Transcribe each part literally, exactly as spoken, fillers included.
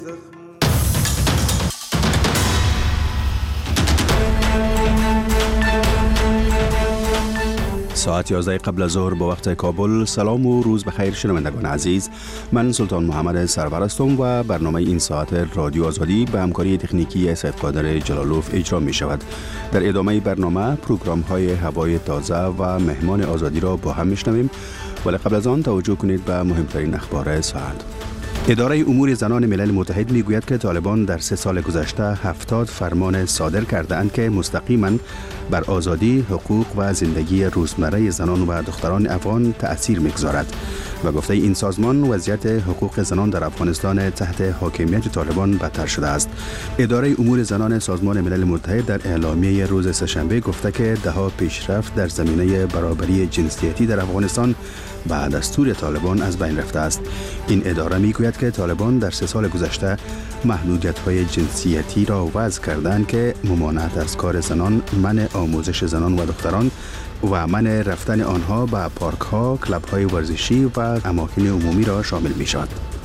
ساعت یازده قبل از ظهر با وقت کابل. سلام و روز بخیر شنوندگان عزیز. من سلطان محمد سرور هستم و برنامه این ساعت رادیو آزادی به همکاری تکنیکی سید قادر جلالوف اجرا می شود. در ادامه برنامه پروگرام های هوای تازه و مهمان آزادی را با هم میشنویم، ولی قبل از آن توجه کنید به مهمترین اخبار ساعت. اداره امور زنان ملل متحد میگوید که طالبان در سه سال گذشته هفتاد فرمان صادر کرده‌اند که مستقیما بر آزادی، حقوق و زندگی روزمره زنان و دختران افغان تأثیر میگذارد و گفته این سازمان وضعیت حقوق زنان در افغانستان تحت حاکمیت طالبان بدتر شده است. اداره امور زنان سازمان ملل متحد در اعلامیه روز سه‌شنبه گفته که ده‌ها پیشرفت در زمینه برابری جنسیتی در افغانستان به دستور طالبان از بین رفته است. این اداره میگوید که طالبان در سه سال گذشته محدودیت‌های جنسیتی را وضع کردند که ممانعت از کار زنان، منع آموزش زنان و دختران و منع رفتن آنها به پارک‌ها، کلب‌های ورزشی و اماکن عمومی را شامل می‌شود.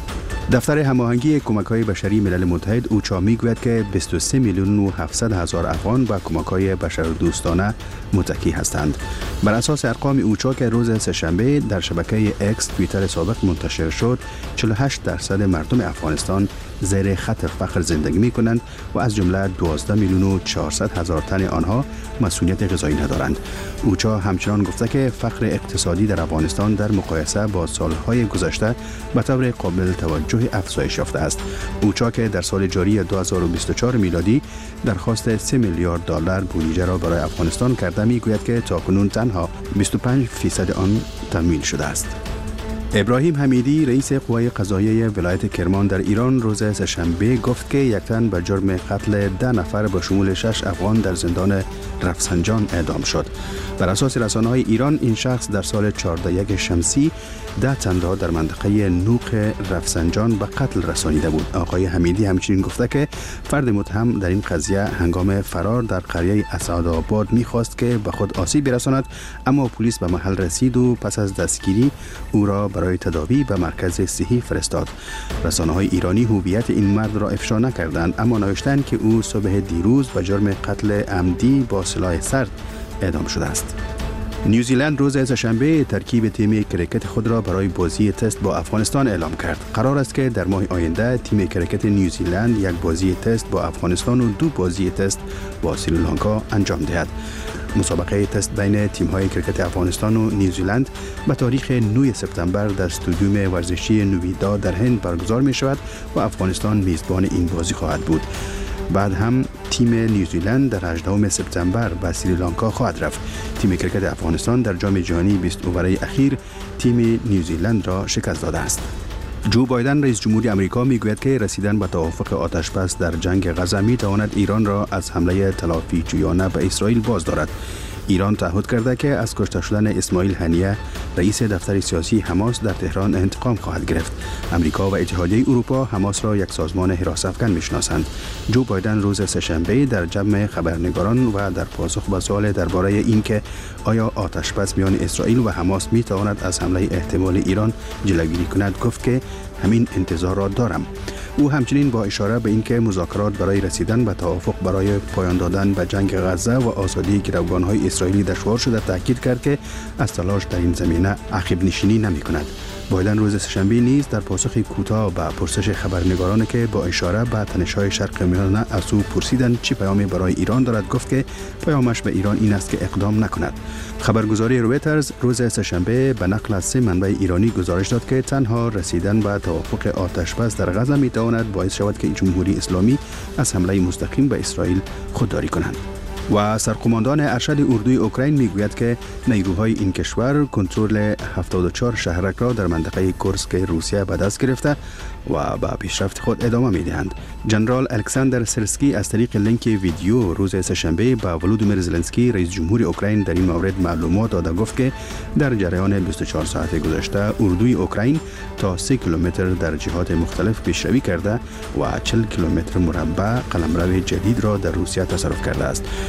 دفتر هماهنگی کمک‌های بشری ملل متحد اوچا میگوید که بیست و سه میلیون و هفتصد هزار افغان به کمک‌های بشردوستانه متکی هستند. بر اساس ارقام اوچا که روز سه‌شنبه در شبکه اکس توییتر سابق منتشر شد، چهل و هشت درصد مردم افغانستان زیر خط فقر زندگی می‌کنند و از جمله دوازده میلیون و چهارصد هزار تن آنها مسئولیت غذایی ندارند. اوچا همچنان گفته که فقر اقتصادی در افغانستان در مقایسه با سالهای گذشته به طور قابل توجه افزایش یافته است. اوچا که در سال جاری دو هزار و بیست و چهار میلادی درخواست سه میلیارد دلار بودجه را برای افغانستان کرده میگوید که تاکنون تنها بیست و پنج درصد آن تمویل شده است. ابراهیم حمیدی رئیس قوای قضاییه ولایت کرمان در ایران روز سه‌شنبه گفت که یک تن به جرم قتل ده نفر به شمول شش افغان در زندان رفسنجان اعدام شد. بر اساس رسانه‌های ایران این شخص در سال چهارده یک شمسی ده تن را در منطقه نوق رفسنجان به قتل رسانیده بود. آقای حمیدی همچنین گفته که فرد متهم در این قضیه هنگام فرار در قریه اسعدآباد می‌خواست که به خود آسیب برساند، اما پلیس به محل رسید و پس از دستگیری او را برای تداوی به مرکز صحی فرستاد. رسانه‌های ایرانی هویت این مرد را افشا نکردند، اما نوشتند که او صبح دیروز به جرم قتل عمدی با سلاح سرد اعدام شده است. نیوزیلند روز سه‌شنبه ترکیب تیم کرکت خود را برای بازی تست با افغانستان اعلام کرد. قرار است که در ماه آینده تیم کرکت نیوزیلند یک بازی تست با افغانستان و دو بازی تست با سریلانکا انجام دهد. مسابقه تست بین تیم‌های کرکت افغانستان و نیوزیلند به تاریخ نه سپتامبر در استادیوم ورزشی نویدا در هند برگزار می‌شود و افغانستان میزبان این بازی خواهد بود. بعد هم تیم نیوزیلند در هجدهم سپتامبر به سریلانکا خواهد رفت. تیم کرکت افغانستان در جام جهانی بیست اووره اخیر تیم نیوزیلند را شکست داده است. جو بایدن رئیس جمهوری آمریکا میگوید که رسیدن به توافق آتشبس در جنگ غزه میتواند ایران را از حمله تلافی جویانه به اسرائیل باز دارد. ایران تعهد کرده که از کشته شدن اسماعیل هنیه رئیس دفتر سیاسی حماس در تهران انتقام خواهد گرفت. امریکا و اتحادیه اروپا حماس را یک سازمان حراس افکن میشناسند. جو بایدن روز سه‌شنبه در جمع خبرنگاران و در پاسخ به سوال درباره اینکه آیا آتشبس میان اسرائیل و حماس میتواند از حمله احتمال ایران جلوگیری کند گفت که همین انتظار را دارم. او همچنین با اشاره به اینکه مذاکرات برای رسیدن به توافق برای پایان دادن به جنگ غزه و آزادی گروگان‌های اسرائیلی دشوار شده تاکید کرد که از تلاش در این زمینه عقب نشینی نمی‌کند. بایدن روز سه‌شنبه نیز در پاسخ کوتاه به پرسش خبرنگاران که با اشاره به تنش‌های شرق میانه از او پرسیدند چه پیامی برای ایران دارد گفت که پیامش به ایران این است که اقدام نکند. خبرگزاری رویترز روز سه‌شنبه به نقل از سه منبع ایرانی گزارش داد که تنها رسیدن به توافق آتشبس در غزه میتواند باعث شود که جمهوری اسلامی از حمله مستقیم به اسرائیل خودداری کنند. و سرقماندان ارشد اردوی اوکراین میگوید که نیروهای این کشور کنترل هفتاد و چهار شهرک را در منطقه کورسک روسیه به دست گرفته و به پیشرفت خود ادامه میدهند. جنرال الکساندر سرسکی از طریق لینک ویدیو روز سه‌شنبه به ولودیمیر زلنسکی رئیس جمهور اوکراین در این مورد معلومات داده گفت که در جریان بیست و چهار ساعت گذشته اردوی اوکراین تا سه کیلومتر در جهات مختلف پیشروی کرده و چهل کیلومتر مربع قلمرو جدید را در روسیه تصرف کرده است.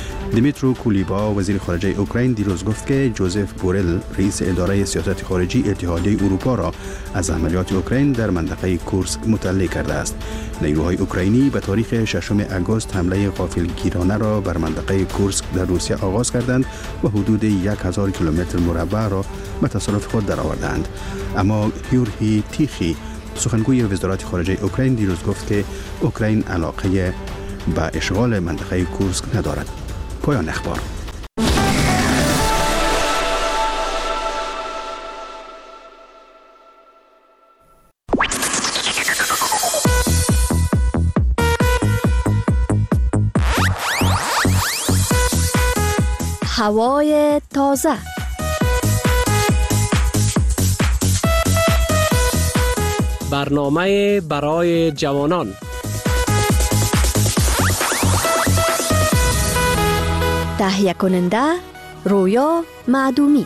دیمیترو کولیبا وزیر خارجه اوکراین دیروز گفت که جوزف بورل رئیس اداره سیاست خارجی اتحادیه اروپا را از عملیات اوکراین در منطقه کورسک مطلع کرده است. نیروهای اوکراینی به تاریخ ششم آگوست حمله غافلگیرانه را بر منطقه کورسک در روسیه آغاز کردند و حدود یک هزار کیلومتر مربع را به تصرف خود درآوردند. اما یوری تیخی سخنگوی وزارت خارجه اوکراین دیروز گفت که اوکراین علاقه به اشغال منطقه کورسک ندارد. پایان اخبار. هوای تازه. برنامه برای جوانان. تهیه کننده رویا معدومی.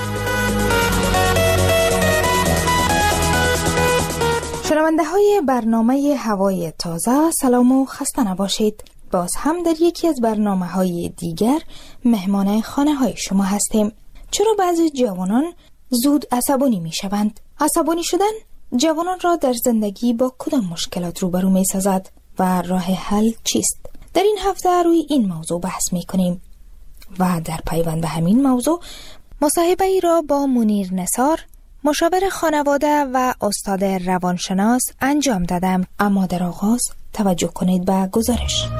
شنونده های برنامه هوای تازه، سلام و خسته نباشید. باز هم در یکی از برنامه های دیگر مهمان خانه های شما هستیم. چرا بعضی جوانان زود عصبانی می شوند؟ عصبانی شدن جوانان را در زندگی با کدام مشکلات روبرو می سازد و راه حل چیست؟ در این هفته روی این موضوع بحث می کنیم و در پیوند به همین موضوع مصاحبه ای را با منیر نثار، مشاور خانواده و استاد روانشناس انجام دادم. اما در آغاز توجه کنید به گزارش.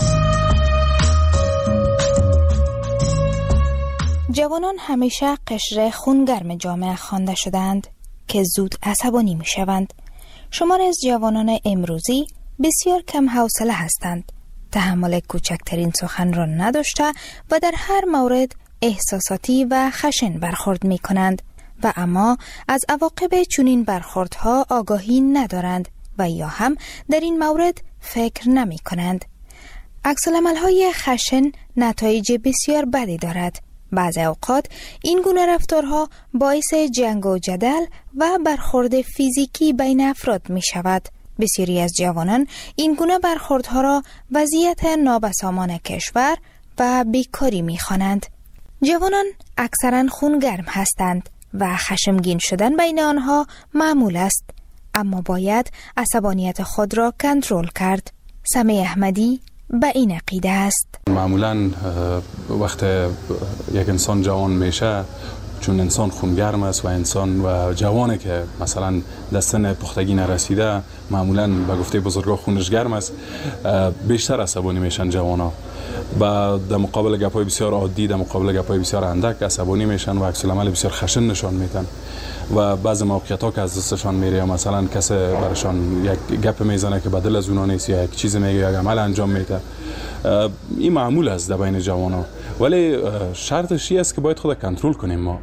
جوانان همیشه قشر خونگرم جامعه خوانده شدند که زود عصبانی می شوند. شمار از جوانان امروزی بسیار کم حوصله هستند. تحمل کوچکترین سخن را نداشته و در هر مورد احساساتی و خشن برخورد می کنند و اما از عواقب چنین برخوردها آگاهی ندارند و یا هم در این مورد فکر نمی کنند. عکس‌العمل‌های خشن نتایج بسیار بدی دارد. بعضی اوقات این گونه رفتارها باعث جنگ و جدل و برخورد فیزیکی بین افراد می شود. بسیاری از جوانان این گونه برخوردها را وضعیت نابسامان کشور و بیکاری می خوانند. جوانان اکثرا خونگرم هستند و خشمگین شدن بین آنها معمول است، اما باید عصبانیت خود را کنترل کرد. سمی احمدی به این عقیده است. معمولا وقت یک انسان جوان میشه، چون انسان خونگرم است و انسان و جوانه که مثلا دستن پختگی نرسیده، معمولا به گفته بزرگا خونش گرم است، بیشتر عصبانی میشن جوانا. و در مقابل گپای بسیار عادی، در مقابل گپای بسیار اندک عصبانی میشن و عکس العمل بسیار خشن نشان میدن و بعضی موقعیت ها که از دستشان میره، مثلا کسی برشان یک گپ میزنه که بدل از اونا نیست یا یک چیز میگه یا یک عمل انجام میده. این معمول است در بین جوانا، ولی شرطش این است که باید خود کنترل کنیم. ما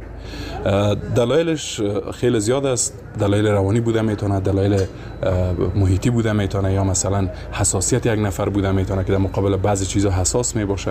دلایلش خیلی زیاد است. دلایل روانی بوده میتونه، دلایل محیطی بوده میتونه، یا مثلا حساسیت یک نفر بوده میتونه که در مقابل بعضی چیزا حساس میباشه.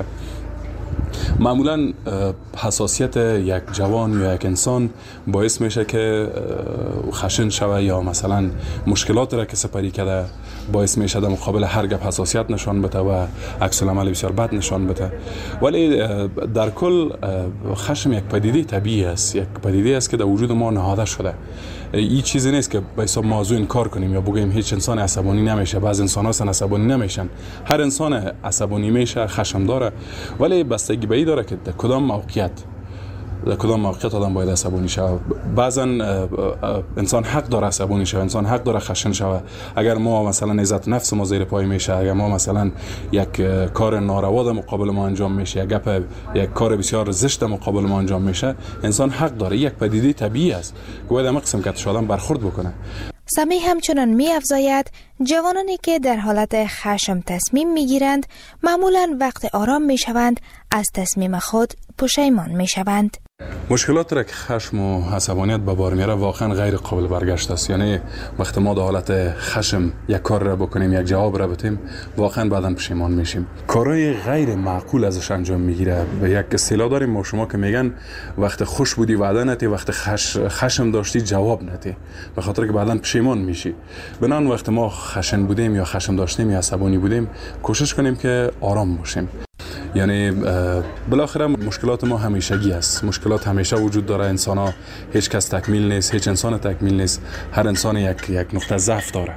معمولا حساسیت یک جوان یا یک انسان باعث میشه که خشن شوه یا مثلا مشکلات را که سپری کرده باعث میشه در مقابل هر گپ حساسیت نشان بده و عکس العمل بسیار بد نشان بده. ولی در کل خشم یک پدیده طبیعی است، یک پدیده است که در وجود ما نهاده شده. این چیزی نیست که به حساب موضوع انکار کنیم یا بگیم هیچ انسان عصبانی نمیشه. بعض انسان هستن عصبانی نمیشن. هر انسان عصبانی میشه، خشم داره، ولی بستگی به این داره که در کدام موقعیت در کدام موقعیت آدم باید عصبانی شود. بعضا انسان حق داره عصبانی شود، انسان حق داره خشن شود. اگر ما مثلا عزت نفس ما زیر پای میشه، اگر ما مثلا یک کار ناروا در مقابل ما انجام میشه، یک گپ یک کار بسیار زشت در مقابل ما انجام میشه، انسان حق داره. یک پدیده طبیعی است که باید هم قسم که آدم برخورد بکنه. سمی همچنان می افزاید جوانانی که در حالت خشم تصمیم می گیرند معمولا وقت آرام می شوند از تصمیم خود پشیمان می شوند. مشکلات را که خشم و عصبانیت به بار میاره واقعا غیر قابل برگشت است. یعنی وقتی ما در حالت خشم یک کار را بکنیم، یک جواب را بدیم، واقعا بعداً پشیمان میشیم. کارهای غیر معقول ازش انجام میگیره. به یک اصطلاح داریم ما شما که میگن وقت خوش بودی وعده نتی، وقت خش... خشم داشتی جواب نتی، به خاطر که بعداً پشیمان میشی. بنان وقت ما خشن بودیم یا خشم داشتیم یا عصبانی بودیم، کوشش کنیم که آرام باشیم. یعنی بالاخره مشکلات ما همیشگی است، مشکلات همیشه وجود داره. انسان ها هیچ کس تکمیل نیست، هیچ انسان تکمیل نیست، هر انسان یک یک نقطه ضعف داره.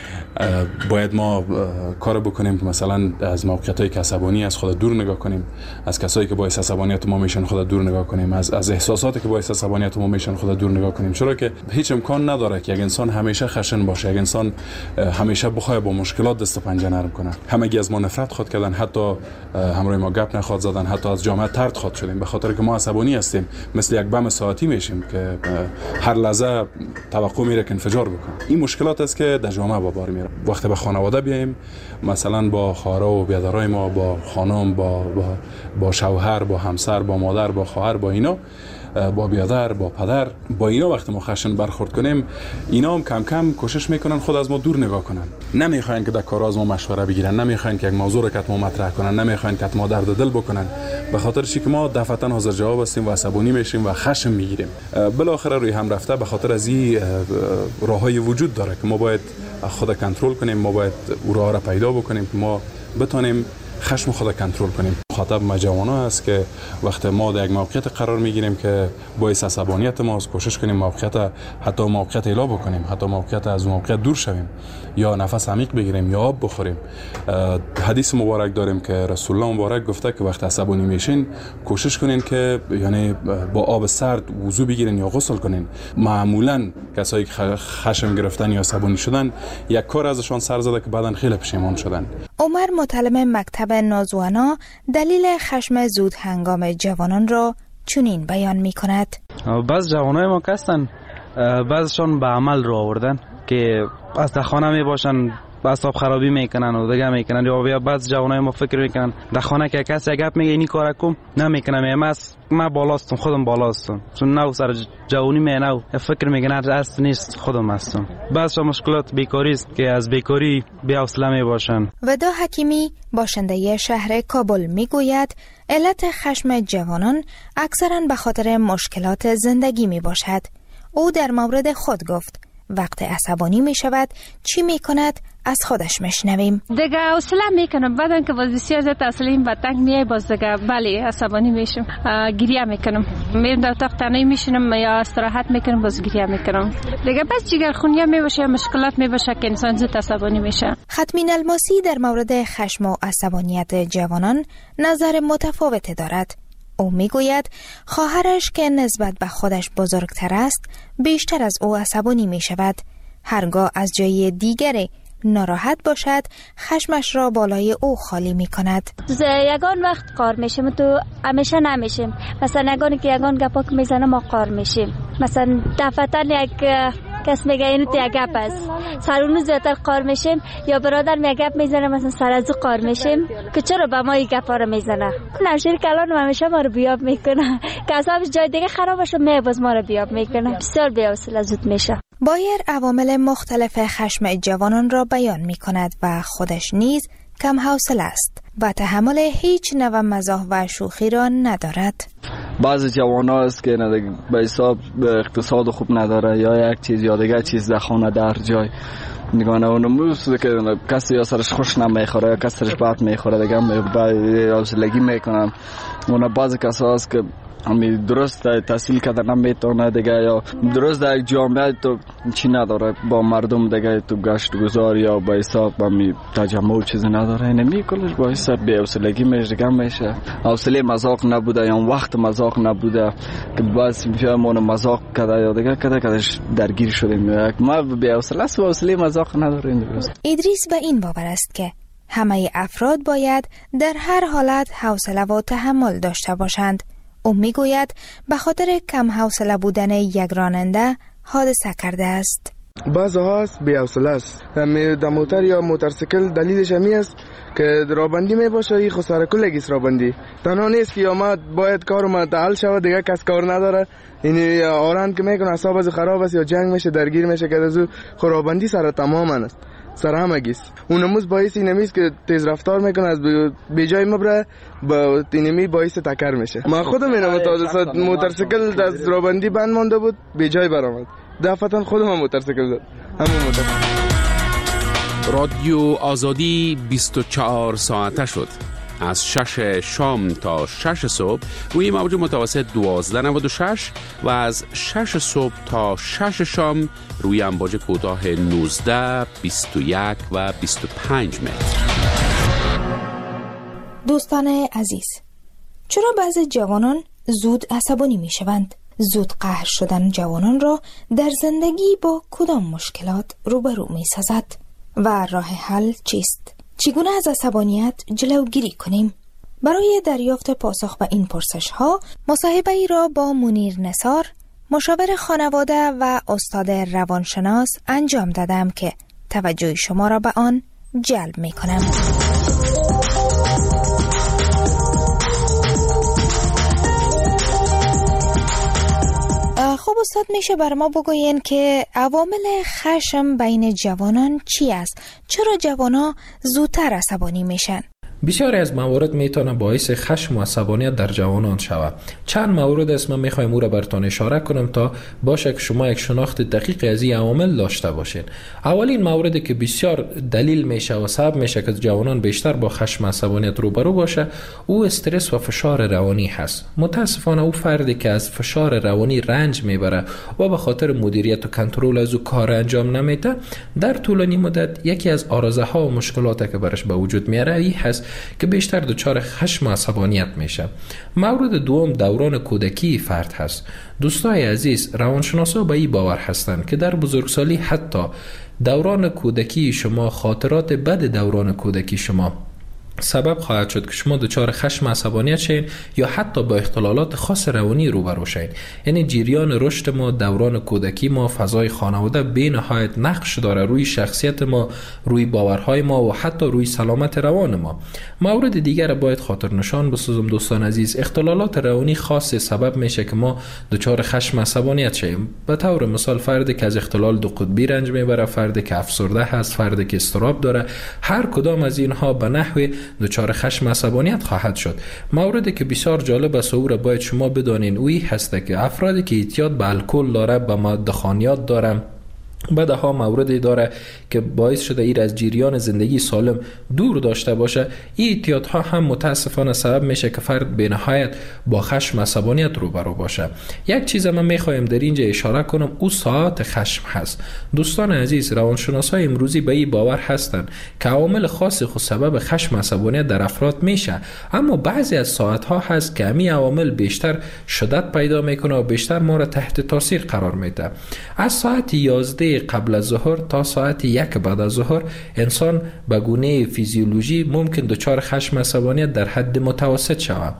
باید ما کار بکنیم که مثلا از موقعیت‌های عصبانی از خود دور نگاه کنیم، از کسایی که باعث عصبانیت ما میشن خود دور نگاه کنیم، از از احساساتی که باعث عصبانیت ما میشن خود دور نگاه کنیم، چرا که هیچ امکان نداره که یک انسان همیشه خشن باشه، یک انسان همیشه بخواد با مشکلات دست و پنجه نرم کنه. همگی از ما نفرت خود کردن، حتی همراه ما گپ نخواد زدن، حتی از جامعه طرد خود شدیم به خاطر که ما عصبانی هستیم، مثل یک بم ساعتی میشیم که هر لحظه توقع میره که انفجار بکنه. این مشکلات است که در جامعه با بار میره. وقتی به خانواده بیایم، مثلا با خواهر و برادرای ما، با خانم، با با با شوهر، با همسر، با مادر، با خواهر، با اینا، با برادر، با پدر، با اینا وقتی ما خشن برخورد کنیم، اینا هم کم کم کوشش میکنن خود از ما دور نگاه کنن. نمیخواین که در کار از ما مشوره بگیرن، نمیخواین که یک موضوع رو که ما مطرح کنن، نمیخواین که ما درد دل بکنن، به خاطر چی که ما دفعتا حاضر جواب هستیم و عصبانی میشیم و خشم میگیریم. بالاخره روی هم رفته به خاطر از این راههای وجود داره که ما باید خود کنترل کنیم، ما باید او راه را پیدا بکنیم که ما بتونیم خشم خود کنترل کنیم. مخاطب ما جوانا است که وقتی ما در یک موقعیت قرار میگیریم که باعث عصبانیت ماست، کوشش کنیم موقعیت حتی موقعیت الا بکنیم، حتی موقعیت از موقعیت دور شویم، یا نفس عمیق بگیریم یا آب بخوریم. حدیث مبارک داریم که رسول الله مبارک گفته که وقتی عصبانی میشین کوشش کنین که یعنی با آب سرد وضو بگیرین یا غسل کنین. معمولا کسایی که خشم گرفتن یا عصبانی شدن یک کار ازشان سر زده که بعداً خیلی پشیمان شدن. عمر متعلم مکتب نوزوانا دلیل خشم زود هنگام جوانان را چنین بیان می کند. بعض جوانای ما هستن، بعضشان به عمل رو آوردن که از در خانه می باشن اعصاب خرابی میکنن و دیگه میکنن، یا بعض جوانای ما فکر میکنن در خانه که کسی گپ میگه اینی کارا کن نمیکنم، من من بالاستم، خودم بالاستم، چون نو سر جوانی می نو فکر میکنن اصل نیست، خودم هستم. بعض مشکلات بیکاری است که از بیکاری بی حوصله می باشن. ودا حکیمی باشنده شهر کابل میگوید علت خشم جوانان اکثرا به خاطر مشکلات زندگی می باشد. او در مورد خود گفت وقت عصبانی می شود چی می کند از خودش میشنویم. دیگه حوصله میکنم، بعدن که باز بسیار زیاد حوصله به تنگ میای، باز دیگه بله عصبانی میشم، گریه میکنم، میرم در اتاق تنهایی میشینم یا استراحت میکنم، باز گریه میکنم. دیگه بس جگر خونی میباشه، مشکلات میباشه که انسان زود عصبانی میشه. ختمین الماسی در مورد خشم و عصبانیت جوانان نظر متفاوت دارد. او میگوید خواهرش که نسبت به خودش بزرگتر است بیشتر از او عصبانی میشود. هرگاه از جای دیگری ناراحت باشد خشمش را بالای او خالی می کند. یگان وقت قار میشیم تو همیشه نمیشیم، مثلا یگانی که یگان گپا که میزنه ما قار میشیم، مثلا دفعتا یک کس میگه اینو تو یک گپ است سر اونو زیادتر قار میشیم، یا برادر میگه گپ میزنه مثلا سر از او قار میشیم که چرا به ما این گپا رو میزنه. نمشیر کلان همیشه ما رو بیاب میکنه که اصابش جای دیگه خراب باشه می باز ما رو بیاب میکنه، بسیار بی‌حوصله زود میشه. بایر عوامل مختلف خشم جوانان را بیان می کند و خودش نیز کم حوصله است و تحمل هیچ نوع مزاح و شوخی را ندارد. بعضی جوانان است که به حساب اقتصاد خوب نداره، یا یک چیز یا دیگه چیز در خانه در جای نگاه نموز که کسی یا سرش خوش نمیخوره یا کسی سرش بد میخوره دیگه حوصلگی میکنن. اونا بعضی کسا است که همی درست تحصیل کرده نمیتونه دیگه، یا درست در یک جامعه تو چی نداره با مردم دیگه تو گشت گذار یا با حساب همی تجمع و چیزی نداره، نمی کلش با حساب بی حوصلگی میشه دیگه میشه. حوصله مذاق نبوده یا وقت مذاق نبوده که بس میشه مون مذاق کرده یا دیگه کده کدش درگیر شدیم. ما بی حوصله است و حوصله مذاق نداریم. ادریس به این باور است که همه افراد باید در هر حالت حوصله و تحمل داشته باشند. او میگوید به خاطر کم حوصله بودن یک راننده حادثه کرده است. بعضا هست بی حوصله است، در موتر یا موتورسیکل دلیلش همی است که رابندی می باشه، این خود سر کلگیست رابندی تنها نیست که یا ما باید کارو متعال شود دیگه کس کار نداره، این آران که میکنه اعصاب از خراب است یا جنگ میشه درگیر میشه که از خود رابندی سر تمام است سر همگیست. اونموز باعث اینمیست که تیز رفتار میکنه از بی جای مبره با اینمی باعث تکر میشه. ما خودم اینم تازه موتورسیکل از رابندی بند مونده بود بی جای برآمد، دفعتا خودم موتورسیکل زد همون موتورسیکل. رادیو آزادی بیست و چهار ساعته شد. از شش شام تا شش صبح روی موج متوسط دوازده نود و شش و از شش صبح تا شش شام روی امواج کوتاه نوزده، بیست و یک و بیست و پنج متر. دوستان عزیز، چرا بعضی جوانان زود عصبانی می شوند؟ زود قهر شدن جوانان را در زندگی با کدام مشکلات روبرو می سازد؟ و راه حل چیست؟ چگونه از عصبانیت جلوگیری کنیم؟ برای دریافت پاسخ به این پرسش ها مصاحبه ای را با منیر نثار، مشاور خانواده و استاد روانشناس انجام دادم که توجه شما را به آن جلب می کنم. خب استاد، میشه بر ما بگوین که عوامل خشم بین جوانان چی است؟ چرا جوانان زودتر عصبانی میشن؟ بسیاری از موارد میتونه باعث خشم و عصبانیت در جوانان شود. چند مورد است من میخوایم او را براتون اشاره کنم تا باشه که شما یک شناخت دقیق از این عوامل داشته باشین. اولین موردی که بسیار دلیل میشه و سبب میشه که جوانان بیشتر با خشم و عصبانیت روبرو باشه، او استرس و فشار روانی هست. متاسفانه او فردی که از فشار روانی رنج میبره و به خاطر مدیریت و کنترل از او کار انجام نمیده، در طولانی مدت یکی از آرزه ها و مشکلاتی که برش به وجود میاره این هست که بیشتر دچار خشم و عصبانیت میشه. مورد دوم دوران کودکی فرد هست. دوستای عزیز، روانشناسا به این باور هستند که در بزرگسالی حتی دوران کودکی شما، خاطرات بد دوران کودکی شما سبب خواهد شد که شما دچار خشم و عصبانیت شین یا حتی با اختلالات خاص روانی روبرو شین. یعنی جریان رشد ما، دوران کودکی ما، فضای خانواده به نهایت نقش داره روی شخصیت ما، روی باورهای ما و حتی روی سلامت روان ما. مورد دیگر باید خاطر نشان بسازم دوستان عزیز، اختلالات روانی خاص سبب میشه که ما دچار خشم و عصبانیت شیم. به طور مثال فردی که از اختلال دو قطبی رنج میبره، فردی که افسرده هست، فردی که اضطراب داره، هر کدام از اینها به نحوی دچار خشم و عصبانیت خواهد شد. موردی که بسیار جالب است او را باید شما بدانین اویی هست که افرادی که اعتیاد به الکل داره، به مواد خانیات داره، بعدها موردی داره که باعث شده ایر از جریان زندگی سالم دور داشته باشه، این اعتیادها هم متاسفانه سبب میشه که فرد به نهایت با خشم و عصبانیت روبرو باشه. یک چیز من میخوایم در اینجا اشاره کنم، او ساعت خشم هست. دوستان عزیز، روانشناسای امروزی به این باور هستند که عوامل خاصی خود سبب خشم و عصبانیت در افراد میشه، اما بعضی از ساعتها هست که همین عوامل بیشتر شدت پیدا میکنه و بیشتر ما را تحت تاثیر قرار میده. از ساعت یازده قبل از ظهر تا ساعت یک بعد از ظهر انسان به گونه فیزیولوژی ممکن دچار خشم و عصبانیت در حد متوسط شود.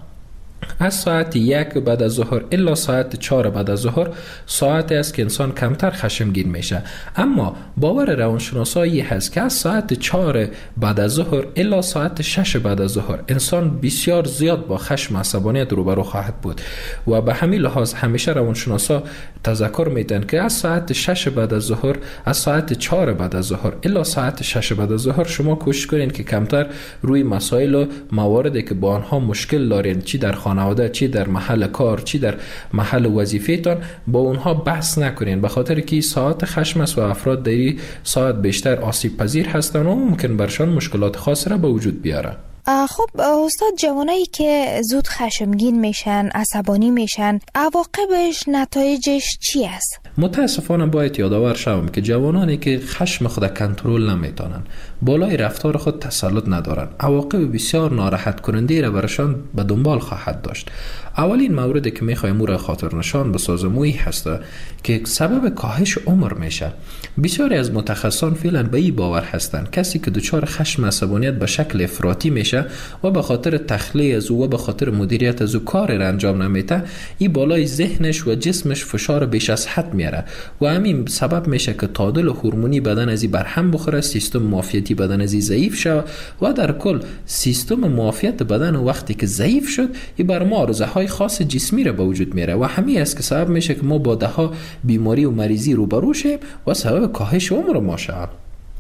از ساعت یک بعد از ظهر الا ساعت چهار بعد از ظهر ساعتی است که انسان کمتر خشمگین میشه. اما باور روانشناسایی هست که از ساعت چهار بعد از ظهر الا ساعت شش بعد از ظهر انسان بسیار زیاد با خشم و عصبانیت روبرو خواهد بود و به همین لحاظ همیشه روانشناسا تذکر میدن که از ساعت شش بعد از ظهر، از ساعت چهار بعد از ظهر الا ساعت شش بعد از ظهر شما کوشش کنین که کمتر روی مسائل و مواردی که با آنها مشکل دارین، چی در خانواده، چی در محل کار، چی در محل وظیفه‌تان، با اونها بحث نکنین، به خاطر که ساعت خشم است و افراد در این ساعت بیشتر آسیب پذیر هستند و ممکن برشان مشکلات خاص را به وجود بیاره. خب استاد، جوانایی که زود خشمگین میشن، عصبانی میشن، عواقبش، نتایجش چی است؟ متاسفانه باید یادآور شوم که جوانانی که خشم خود کنترل نمیتونن، بالای رفتار خود تسلط ندارن، عواقب بسیار ناراحت کننده را برشان به دنبال خواهد داشت. اولین موردی که میخوایم او را خاطر نشان بسازم اویی هست که سبب کاهش عمر میشه. بسیاری از متخصصان فعلا به این باور هستند کسی که دچار خشم عصبانیت به شکل افراطی میشه و به خاطر تخلیه از او و به خاطر مدیریت از او کار را انجام نمیده، این بالای ذهنش و جسمش فشار بیش از حد میاره و همین سبب میشه که تعادل هورمونی بدن از این برهم بخوره، سیستم معافیتی بدن از این ضعیف شود و در کل سیستم معافیت بدن وقتی که ضعیف شد این بر ما آرزه‌های خاص جسمی را به وجود میاره و همین است که سبب میشه که ما با ده ها بیماری و مریضی روبرو شیم و سبب کاهش عمر ما شود.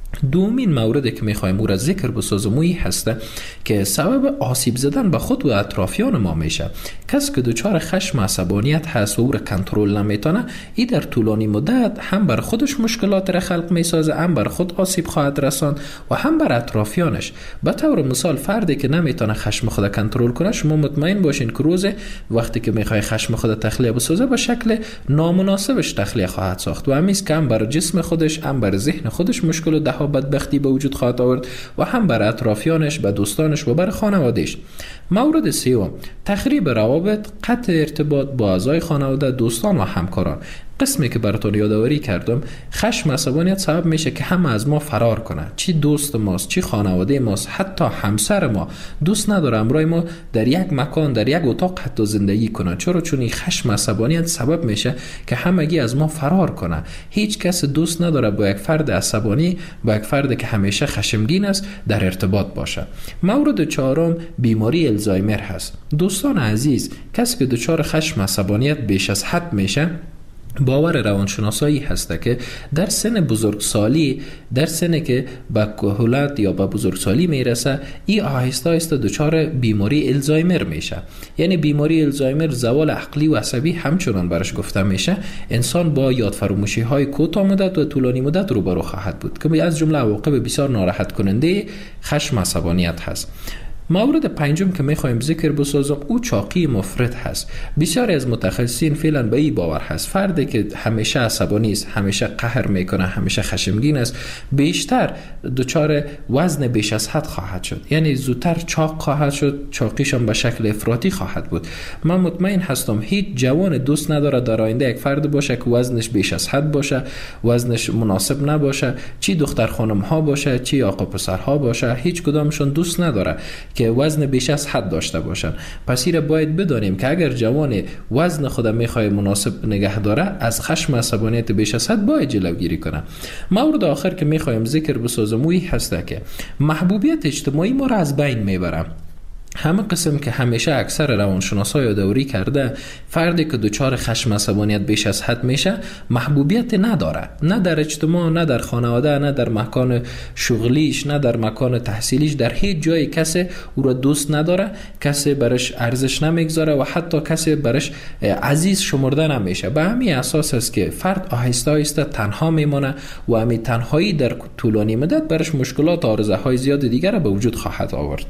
دومین موردی که میخوایم او را ذکر بسازم اوی هسته که سبب آسیب زدن به خود و اطرافیان ما میشه. کسی که دچار خشم عصبانیت هست و او را کنترل نمیتونه، ای در طولانی مدت هم بر خودش مشکلات را خلق میسازه، هم بر خود آسیب خواهد رساند و هم بر اطرافیانش. به طور مثال فردی که نمیتونه خشم خود کنترل کنه، شما مطمئن باشین که روز وقتی که میخوای خشم خود تخلیه بسازه به شکل نامناسبش تخلیه خواهد ساخت و همیست که هم بر جسم خودش هم بر ذهن خودش مشکل و دهها بدبختی به وجود خواهد آورد و هم بر اطرافیانش، به دوستانش و بر خانوادهش. مورد سوم، تخریب روابط، قطع ارتباط با اعضای خانواده، دوستان و همکاران. قسمی که براتون یادآوری کردم، خشم عصبانیت سبب میشه که همه از ما فرار کنه. چی دوست ماست، چی خانواده ماست، حتی همسر ما دوست نداره همراه ما در یک مکان، در یک اتاق حتی زندگی کنه. چرا؟ چون این خشم عصبانیت سبب میشه که همگی از ما فرار کنه. هیچ کس دوست نداره با یک فرد عصبانی، با یک فرد که همیشه خشمگین است در ارتباط باشه. مورد چهارم، بیماری الزایمر هست. دوستان عزیز، کسی که دچار خشم عصبانیت بیش از حد میشه، باور روانشناسایی هسته که در سن بزرگسالی، در سن که به کهولت یا به بزرگسالی میرسه، ای آهسته آهسته دچار بیماری الزایمر میشه. یعنی بیماری الزایمر زوال عقلی و عصبی همچنان برش گفته میشه. انسان با یادفراموشی های کوتاه مدت و طولانی مدت روبرو خواهد بود که از جمله عواقب بسیار ناراحت کننده خشم عصبانیت هست. مورد پنجم که میخوایم ذکر بسازم او چاقی مفرط هست. بسیاری از متخصصین فعلا به این باور هست فردی که همیشه عصبانی است، همیشه قهر میکنه، همیشه خشمگین است، بیشتر دچار وزن بیش از حد خواهد شد. یعنی زودتر چاق خواهد شد، چاقیشان به شکل افراطی خواهد بود. من مطمئن هستم هیچ جوان دوست نداره در آینده یک فرد باشه که وزنش بیش از حد باشه، وزنش مناسب نباشه، چی دختر خانم ها باشه، چی آقا پسر ها باشه، هیچ کدامشون دوست نداره که وزن بیش از حد داشته باشن. پس این باید بدانیم که اگر جوان وزن خود میخواد مناسب نگه داره، از خشم عصبانیت بیش از حد باید جلوگیری کنه. مورد آخر که میخوایم ذکر بسازم اوی هسته که محبوبیت اجتماعی ما را از بین میبره. همه قسم که همیشه اکثر روانشناسا یادآوری کرده، فردی که دچار خشم عصبانیت بیش از حد میشه محبوبیت نداره، نه در اجتماع، نه در خانواده، نه در مکان شغلیش، نه در مکان تحصیلیش. در هیچ جای کسی او را دوست نداره، کسی برش ارزش نمیگذاره و حتی کسی برش عزیز شمرده نمیشه. به همین اساس است که فرد آهسته آهسته تنها میمونه و همین تنهایی در طولانی مدت برش مشکلات و آرزوهای زیاد دیگر به وجود خواهد آورد.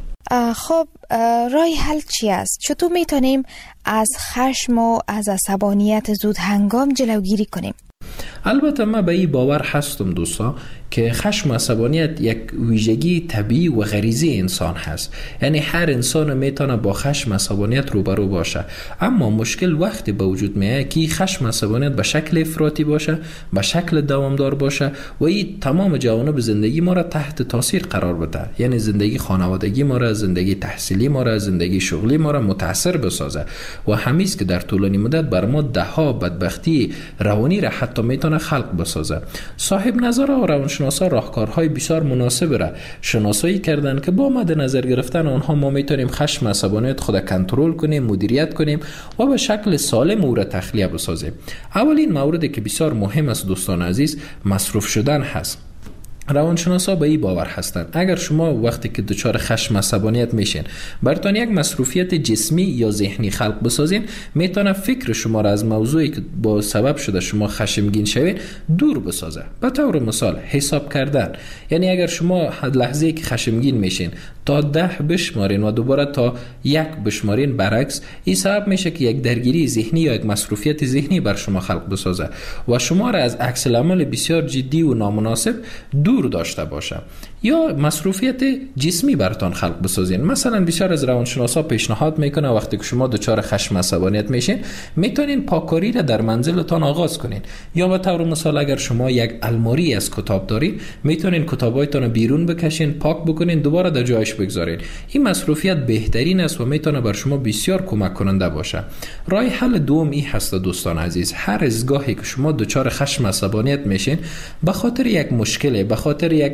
خب راه حل چی است؟ چطور میتونیم از خشم و از عصبانیت زود هنگام جلوگیری کنیم؟ البته من به این باور هستم دوستا که خشم و عصبانیت یک ویژگی طبیعی و غریزی انسان هست. یعنی هر انسان میتونه با خشم و عصبانیت روبرو باشه، اما مشکل وقتی به وجود میاد که خشم و عصبانیت به شکل افراطی باشه، به شکل دوامدار باشه و این تمام جوانب زندگی ما را تحت تاثیر قرار بده. یعنی زندگی خانوادگی ما را، زندگی تحصیلی ما را، زندگی شغلی ما را متاثر بسازه و همیشه که در طولانی مدت بر ما دهها بدبختی روانی را حتی میتونه خلق بسازه. صاحب نظر و روانشناسا راهکارهای بسیار مناسب را شناسایی کردن که با مد نظر گرفتن آنها ما میتونیم خشم و عصبانیت خود کنترل کنیم، مدیریت کنیم و به شکل سالم او را تخلیه بسازیم. اولین موردی که بسیار مهم است دوستان عزیز، مصروف شدن هست. روانشناسا به این باور هستند اگر شما وقتی که دچار خشم عصبانیت میشین براتون یک مصروفیت جسمی یا ذهنی خلق بسازین، میتونه فکر شما را از موضوعی که با سبب شده شما خشمگین شوین دور بسازه. به طور مثال حساب کردن. یعنی اگر شما لحظه‌ای که خشمگین میشین تا ده بشمارین و دوباره تا یک بشمارین، برعکس این سبب میشه که یک درگیری ذهنی یا یک مصروفیت ذهنی بر شما خلق بسازه و شما را از عکس العمل بسیار جدی و نامناسب دور داشته باشه. یا مصروفیت جسمی براتون خلق بسازین. مثلا بسیار از روانشناسا پیشنهاد میکنه وقتی که شما دچار خشم عصبانیت میشین میتونین پاککاری را در منزلتان آغاز کنین. یا به طور مثال اگر شما یک الماری از کتاب دارین میتونین کتابایتون رو بیرون بکشین، پاک بکنین، دوباره در جایش بگذارین. این مصروفیت بهترین است و میتونه بر شما بسیار کمک کننده باشه. راه حل دوم این هست دوستان عزیز، هر از گاهی که شما دچار خشم عصبانیت میشین به خاطر یک مشکل، به خاطر یک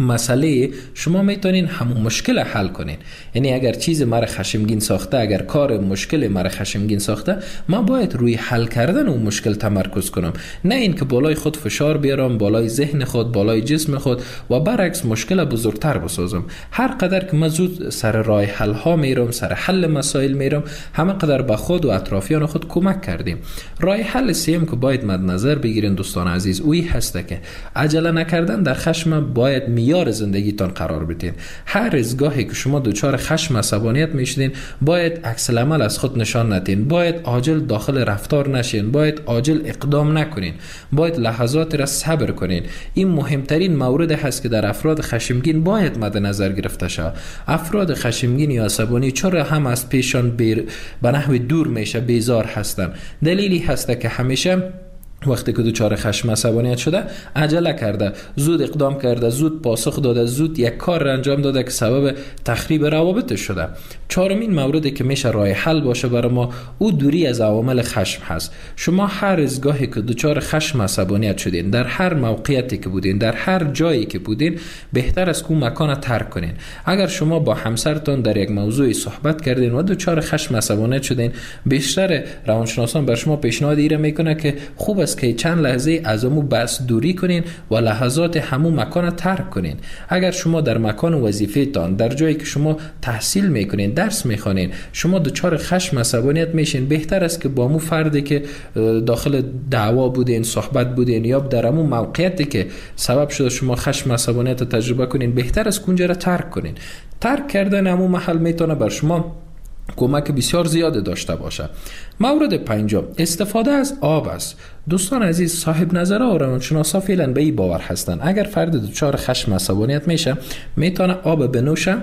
مسئله شما میتونین همون مشکل حل کنین. یعنی اگر چیز مرا خشمگین ساخته، اگر کار مشکل مرا خشمگین ساخته، ما باید روی حل کردن اون مشکل تمرکز کنم، نه این که بالای خود فشار بیارم، بالای ذهن خود، بالای جسم خود و برعکس مشکل بزرگتر بسازم. هر قدر که من زود سر راه حل ها میرم، سر حل مسائل میرم، همه قدر به خود و اطرافیان خود کمک کردیم. راه حل سیم که باید مد نظر بگیرین دوستان عزیز، اوی هسته که عجله نکردن در خشم باید معیار زندگیتان قرار بدین. هر از گاهی که شما دچار خشم عصبانیت میشدین، باید عکس العمل از خود نشان ندین، باید عاجل داخل رفتار نشین، باید عاجل اقدام نکنین، باید لحظات را صبر کنین. این مهمترین مورد هست که در افراد خشمگین باید مد نظر گرفته شود. افراد خشمگین یا عصبانی چرا هم از پیشان بیر به نحو دور میشه، بیزار هستن؟ دلیلی هست که همیشه وقتی که دچار خشم عصبانیت شده عجله کرده، زود اقدام کرده، زود پاسخ داده، زود یک کار را انجام داده که سبب تخریب روابط شده. چهارمین موردی که میشه راه حل باشه برای ما، او دوری از عوامل خشم هست. شما هر از گاهی که دچار خشم عصبانیت شدین، در هر موقعیتی که بودین، در هر جایی که بودین، بهتر است که مکان را ترک کنین. اگر شما با همسرتون در یک موضوعی صحبت کردین و دچار خشم عصبانیت شدین، بیشتر روانشناسان بر شما پیشنهاد ایره میکنه که خوب است که چند لحظه از امو بس دوری کنین و لحظات همون مکان ترک کنین. اگر شما در مکان وظیفه تان، در جایی که شما تحصیل میکنین، درس میخوانین، شما دچار خشم عصبانیت میشین، بهتر است که با مو فردی که داخل دعوا بودین، صحبت بودین، یا در امو موقعیتی که سبب شده شما خشم عصبانیت تجربه کنین، بهتر است اونجا را ترک کنین. ترک کردن امو محل میتونه بر شما کمک بسیار زیاد داشته باشه. مورد پنجم استفاده از آب است. دوستان عزیز، صاحب نظرها و روانشناسا فعلا به این باور هستند اگر فرد دچار خشم عصبانیت میشه، میتونه آب بنوشه،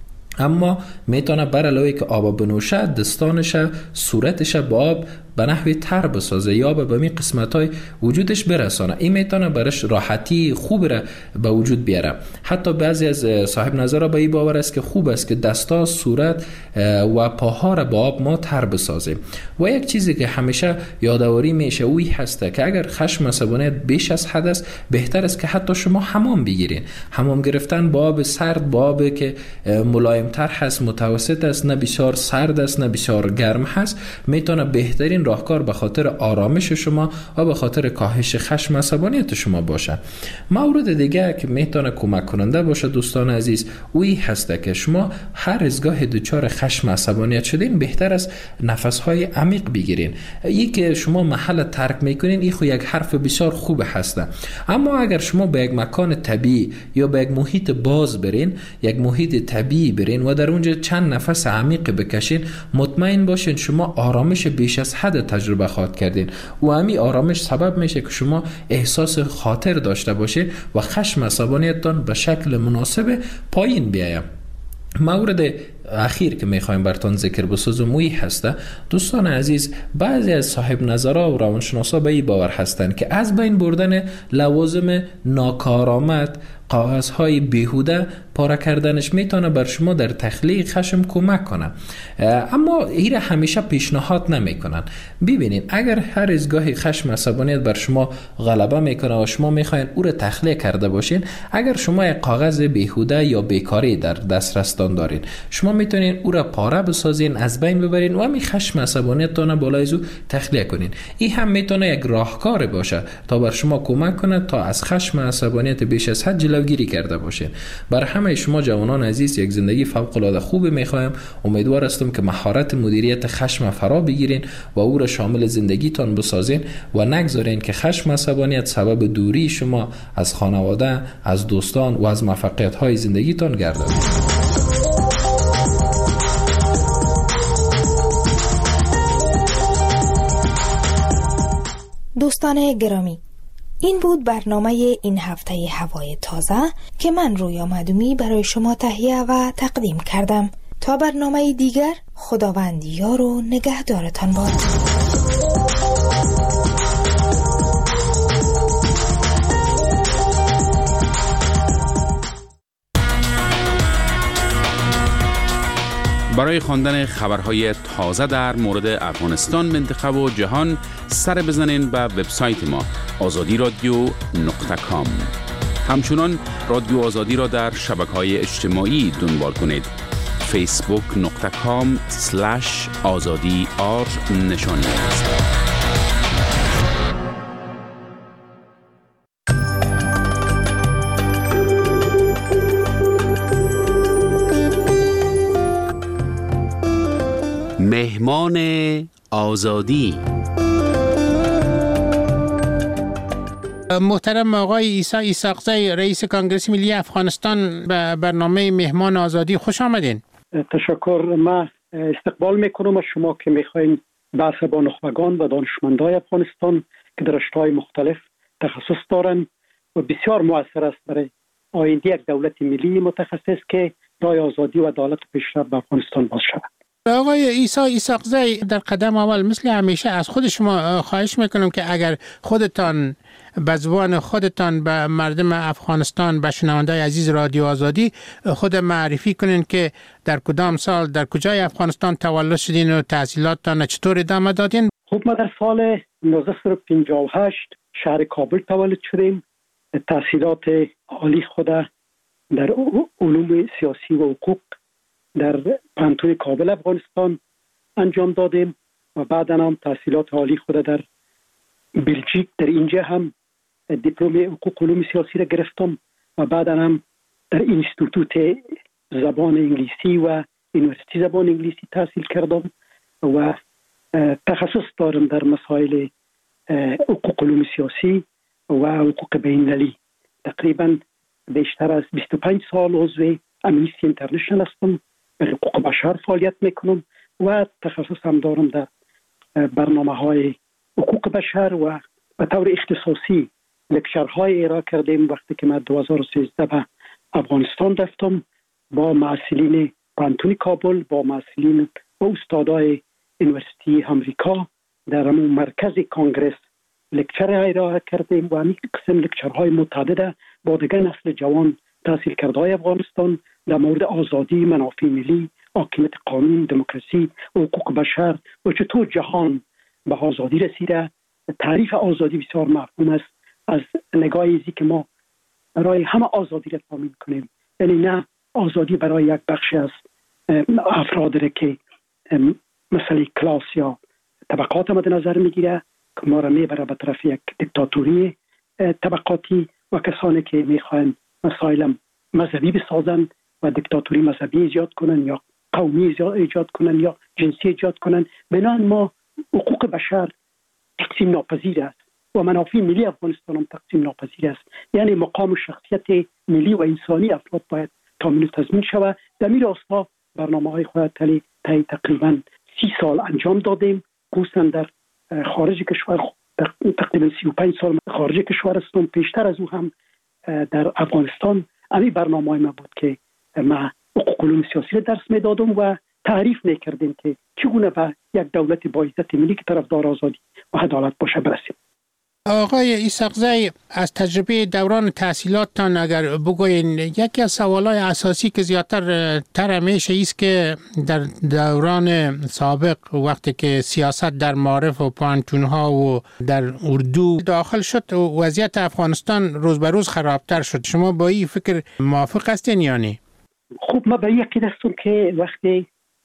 اما میتونه بر علاوه که آب بنوشه، دستانش، صورتش با آب به نحوی تر بسازه یا به می قسمت‌های وجودش برسانه. این میتونه برش راحتی خوب را به وجود بیاره. حتی بعضی از صاحب نظرها به این باور است که خوب است که دستا، صورت و پاها را با آب ما تر بسازه. و یک چیزی که همیشه یادآوری میشه اوی هسته که اگر خشم عصبانیت بیش از حد است، بهتر است که حتی شما حمام بگیرین. حمام گرفتن با آب سرد، با آب که ملایم تر هست، متوسط است، نه بسیار سرد است نه بسیار گرم هست، میتونه بهترین راهکار به خاطر آرامش شما و به خاطر کاهش خشم عصبانیت شما باشه. مورد دیگه که میتونه کمک کننده باشه دوستان عزیز، اوی هسته که شما هر از گاه دچار خشم عصبانیت شدین، بهتر است نفس‌های عمیق بگیرین. یک که شما محل ترک میکنین، این خو یک حرف بسیار خوب هسته، اما اگر شما به یک مکان طبیعی یا به یک محیط باز برین، یک محیط طبیعی برین و در اونجا چند نفس عمیق بکشین، مطمئن باشین شما آرامش بیش از حد تجربه خواهد کردین و همین آرامش سبب میشه که شما احساس خاطر داشته باشین و خشم عصبانیتتان به شکل مناسب پایین بیاید. مورد اخیر که میخوایم براتون ذکر بسازم وی هسته دوستان عزیز، بعضی از صاحب نظرها و روانشناسا به این باور هستند که از بین بردن لوازم ناکارآمد، کاغذهای بیهوده پاره کردنش میتونه بر شما در تخلیه خشم کمک کنه، اما این همیشه پیشنهاد نمیکنن. ببینید اگر هر از گاهی خشم عصبانیت بر شما غلبه میکنه و شما میخواین او را تخلیه کرده باشین، اگر شما یک کاغذ بیهوده یا بیکاری در دسترستان دارین، شما میتونین او را پاره بسازین، از بین ببرین و همین خشم عصبانیتتان بالای از او تخلیه کنین. این هم میتونه یک راهکار باشه تا بر شما کمک کنه تا از خشم عصبانیت بیش از حد جلوگیری کرده باشین. بر همه شما جوانان عزیز یک زندگی فوق العاده خوب میخوایم. امیدوار هستم که مهارت مدیریت خشم فرا بگیرین و او را شامل زندگیتان بسازین و نگذارین که خشم عصبانیت سبب دوری شما از خانواده، از دوستان و از موفقیت های زندگیتان گردد. دوستان گرامی، این بود برنامه این هفته هوای تازه که من رویا مدومی برای شما تهیه و تقدیم کردم. تا برنامه دیگر، خداوند یار و نگهدارتان باد. برای خواندن خبرهای تازه در مورد افغانستان، منطقه و جهان سر بزنین به وبسایت ما آزادی رادیو نقطه کام. همچنان رادیو آزادی را در شبکه‌های اجتماعی دنبال کنید. فیسبوک نقطه کام سلش آزادی آر نشانی است. مهمان آزادی. محترم آقای عیسی ایساقزی، رئیس کنگره ملی افغانستان، به برنامه مهمان آزادی خوش آمدین. تشکر. من استقبال میکنم از شما که میخواین بحث با نخبگان و دانشمندای افغانستان که در رشته‌های مختلف تخصص دارن و بسیار مؤثر است برای آینده یک دولت ملی متخصص که راه آزادی و عدالت و پیشرفت به افغانستان باز شود. آقای عیسی ایساقزی، در قدم اول مثل همیشه از خود شما خواهش میکنم که اگر خودتان به زبان خودتان به مردم افغانستان، به شنونده‌های عزیز رادیو آزادی خود معرفی کنین که در کدام سال در کجای افغانستان تولد شدین و تحصیلاتتان چطور ادامه دادین؟ خب ما در سال نوزده صد و پنجاه و هشت شهر کابل تولد شدیم. تحصیلات عالی خود در علوم سیاسی و حقوق در پانتون کابل افغانستان انجام دادیم و بعدا هم تحصیلات عالی خود در بلژیک، در اینجا هم دیپلم حقوق علوم سیاسی را گرفتم و بعدا هم در اینستیتوت زبان انگلیسی و یونیورسیتی زبان انگلیسی تحصیل کردم و تخصص دارم در مسائل حقوق علوم سیاسی و حقوق بین‌المللی. تقریبا بیشتر از بیست و پنج سال عضو امنیستی اینترنشنال هستم، به حقوق بشر فعالیت میکنم و تخصص هم دارم در برنامه های حقوق بشر و به طور اختصاصی لکچرهای ارائه کردیم. وقتی که من دو هزار و سیزده به افغانستان رفتم با معلولین پانتون کابل، با معلولین و استادای یونیورسیتی امریکا در همون مرکز کنگره لکچر ارائه کردیم و همین قسم لکچرهای متعدد با دیگر نسل جوان تحصیل کرده های افغانستان در مورد آزادی، منافع ملی، حاکمیت قانون، دموکراسی و حقوق بشر و چطور جهان به آزادی رسیده. تعریف آزادی بسیار مفهوم است از نگاه ایزی که ما برای همه آزادی را تامین کنیم، یعنی نه آزادی برای یک بخش از افراد را که مثلا کلاس یا طبقات مد نظر میگیره که ما را میبره به طرف یک دیکتاتوری طبقاتی و کسانی که میخواین مسائل مذهبی بسازن و دیکتاتوری مذهبی ایجاد کنن یا قومی ایجاد کنن یا جنسی ایجاد کنن. بنابراین ما حقوق بشر تقسیم ناپذیر است و منافع ملی افغانستان هم تقسیم ناپذیر است. یعنی مقام و شخصیت ملی و انسانی افراد باید تامین و تضمین شود. در این راستا برنامه‌های خود تلی تا تقریبا سی سال انجام دادیم. خصوصا در خارج کشور تقریبا سی و پنج سال خارج کشور هستم. پیشتر از او هم در افغانستان همین برنامه ما بود که ما حقوق علوم سیاسی را درس میدادم و تعریف میکردیم که چگونه به یک دولت با عزت ملی که طرفدار آزادی و عدالت باشه برسیم. آقای ایساقزی، از تجربه دوران تحصیلاتتان اگر بگوین، یکی از سوالای اساسی که زیادتر تر همیشه ایست که در دوران سابق وقتی که سیاست در معارف و پانتونها و در اردو داخل شد وضعیت افغانستان روز به روز خرابتر شد. شما با این فکر موافق هستین یا نه؟ خب ما به این عقیده هستم که وقتی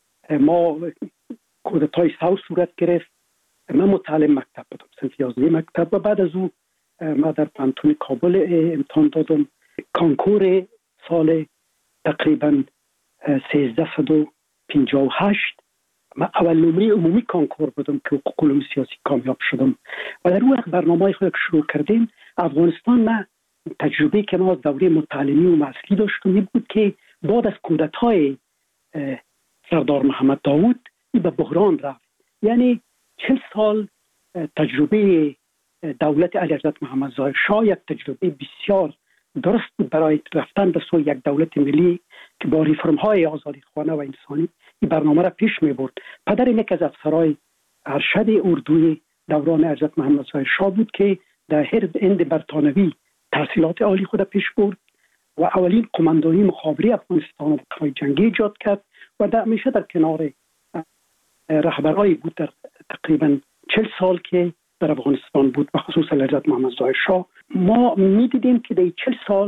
ما کودتای ساو صورت گرفت، من متعلم مکتب بودم، صنف یازده مکتب، و بعد از او ما در پانتون کابل امتحان دادم. کانکور سال تقریبا سیزده صد و پنجاه و هشت من اول نمره عمومی کانکور بودم که حقوق علوم سیاسی کامیاب شدم و در اون وقت برنامه خود که شروع کردیم افغانستان، ما تجربه که ما از دوره متعلمی و معسلی داشتم این بود که بعد از کودتای سردار محمد داود این به بحران رفت. یعنی چل سال تجربه دولت علیحضرت محمد ظاهر شاه یک تجربه بسیار درست بود برای رفتن به سوی یک دولت ملی که با ریفرم های آزادی خواهانه و انسانی این برنامه را پیش می برد. پدر یک از افسرهای ارشد اردوی دوران حضرت محمد ظاهر شاه بود که در هند برطانوی تحصیلات عالی خود پیش برد و اولین قماندانی مخابره افغانستان و جنگی ایجاد کرد و در میشه در کنار رهبرایی بود در تقریبا چل سال که در افغانستان بود و خصوصا حضرت محمد ظاهر شاه. ما میدیدیم که در چل سال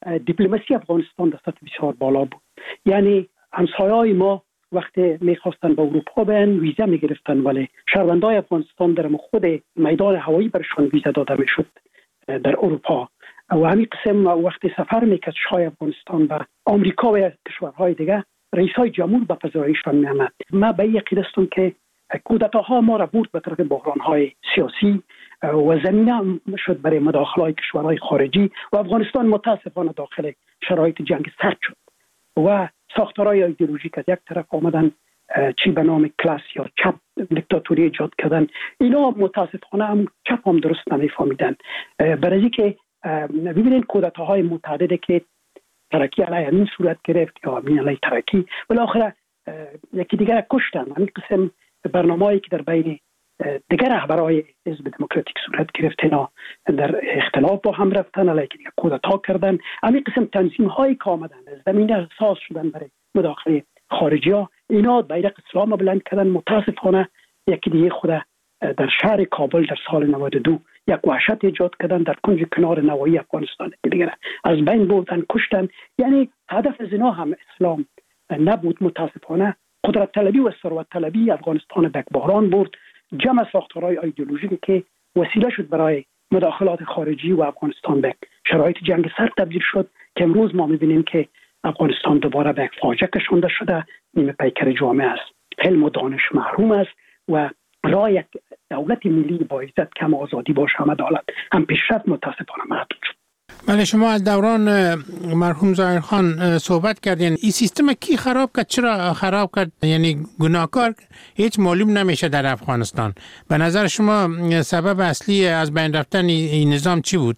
دیپلماسی افغانستان در سطح بسیار بالا بود. یعنی همسایه‌های ما وقتی میخواستن به اروپا برن ویزا میگرفتن، ولی شهروندان افغانستان در خود میدان هوایی برشان ویزا داده میشد در اروپا. و همین قسم وقتی سفر میکرد شاه افغانستان به آمریکا و کشورهای دیگه، رئیس های جمهور به پذیراییشان میآمد. ما به این عقیده هستم که کودتاها ما را برد به طرف بحران‌های سیاسی و زمینه شد برای مداخله کشورهای خارجی و افغانستان متاسفانه داخل شرایط جنگ سرد شد و ساختارهای ایدئولوژیک از یک طرف آمدن، چی به نام کلاس یا چپ دیکتاتوری ایجاد کردن. اینا متاسفانه هم چپ هم درست نمیفهمیدن. برای اینکه ببینید کودتاهای متعددی که ترکی علیه امین صورت گرفت یا امین علیه ترکی، بالاخره یکی دیگر کشتن. همین قسم برنامه‌ای که در بین دیگر رهبرای حزب دموکراتیک صورت گرفت، اینا در اختلاف با هم رفتن، علیه دیگر کودتا کردن. همین قسم تنظیم هایی که آمدن زمینه ساز شدن برای مداخله خارجی ها، اینا بیرق اسلام بلند کردن. متاسفانه یکی دیگه خود در شهر کابل در سال نود و دو یک وحشت ایجاد کردن، در کنج کنار نوایی افغانستان دیگر از بین بردن، کشتن. یعنی هدف از اینا هم اسلام نبود. متاسفانه قدرت طلبی و ثروت طلبی افغانستان به بحران برد. جمع ساختارهای ایدئولوژیکی که وسیله شد برای مداخلات خارجی و افغانستان به شرایط جنگ سرد تبدیل شد که امروز ما می‌بینیم که افغانستان دوباره به یک فاجعه کشانده شده. نیمه پیکر جامعه است، علم و دانش محروم است و راه یک دولت ملی با عزت کم آزادی باشه، هم عدالت هم پیشرفت متاسفانه محدود شد. بله، شما از دوران مرحوم ظاهرخان صحبت کردین. این سیستم کی خراب کرد؟ چرا خراب کرد؟ یعنی گناهکار هیچ معلوم نمیشه در افغانستان. به نظر شما سبب اصلی از بین رفتن این نظام چی بود؟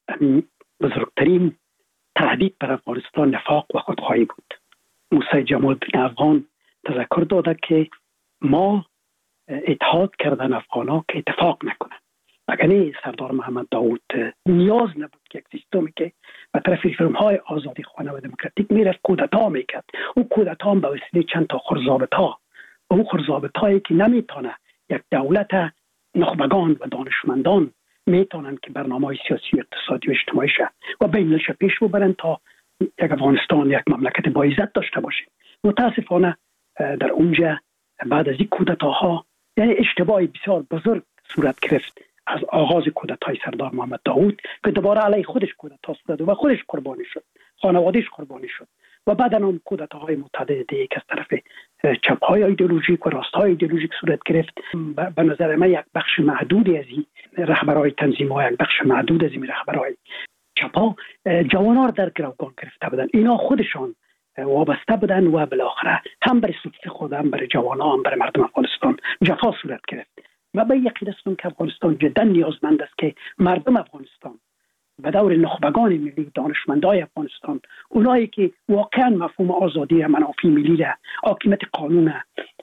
بزرگترین تهدید بر افغانستان نفاق و خودخواهی بود. موسی جمال الدین افغان تذکر داده که ما اتحاد کردن افغانا که اتفاق نکنن. اگر نه سردار محمد داود نیاز نبود که یک سیستمی که به طرف ریفرم‌های آزادی خانه و دموکراتیک میرفت کودتا میکرد. اون کودتا هم به وسیله چند تا خرزابط‌ها و اون خرزابط‌هایی که نمیتونه یک دولت نخبگان و دانشمندان میتونن که برنامه‌های سیاسی اقتصادی و اجتماعی شه و بین‌المللی پیش ببرن تا یک افغانستان یک مملکت با عزت داشته باشه. متاسفانه در اونجا بعد از این کودتاها یعنی اشتباهی بسیار بزرگ صورت گرفت از آغاز کودتای سردار محمد داود که دوباره علیه خودش کودتا صورت و خودش قربانی شد، خانوادهش قربانی شد و بعد هم کودتاهای متعدد دیگه که از طرف چپ‌های ایدئولوژیک و راست‌های ایدئولوژیک صورت گرفت. به نظر من یک بخش محدودی از این رهبرای تنظیم‌ها، یک بخش محدود از این رهبرای چپ‌ها جوان‌ها در گروگان گرفته بودن. اینا خودشان وابسته بودن و بالاخره هم برای سوت خود، هم برای جوانان، هم برای مردم افغانستان جفا صورت گرفت. من به یقین هستم که افغانستان جدا نیازمند است که مردم افغانستان به دور نخبگان ملی، دانشمندای افغانستان، اونایی که واقعا مفهوم آزادی، منافع ملی را، حاکمیت قانون،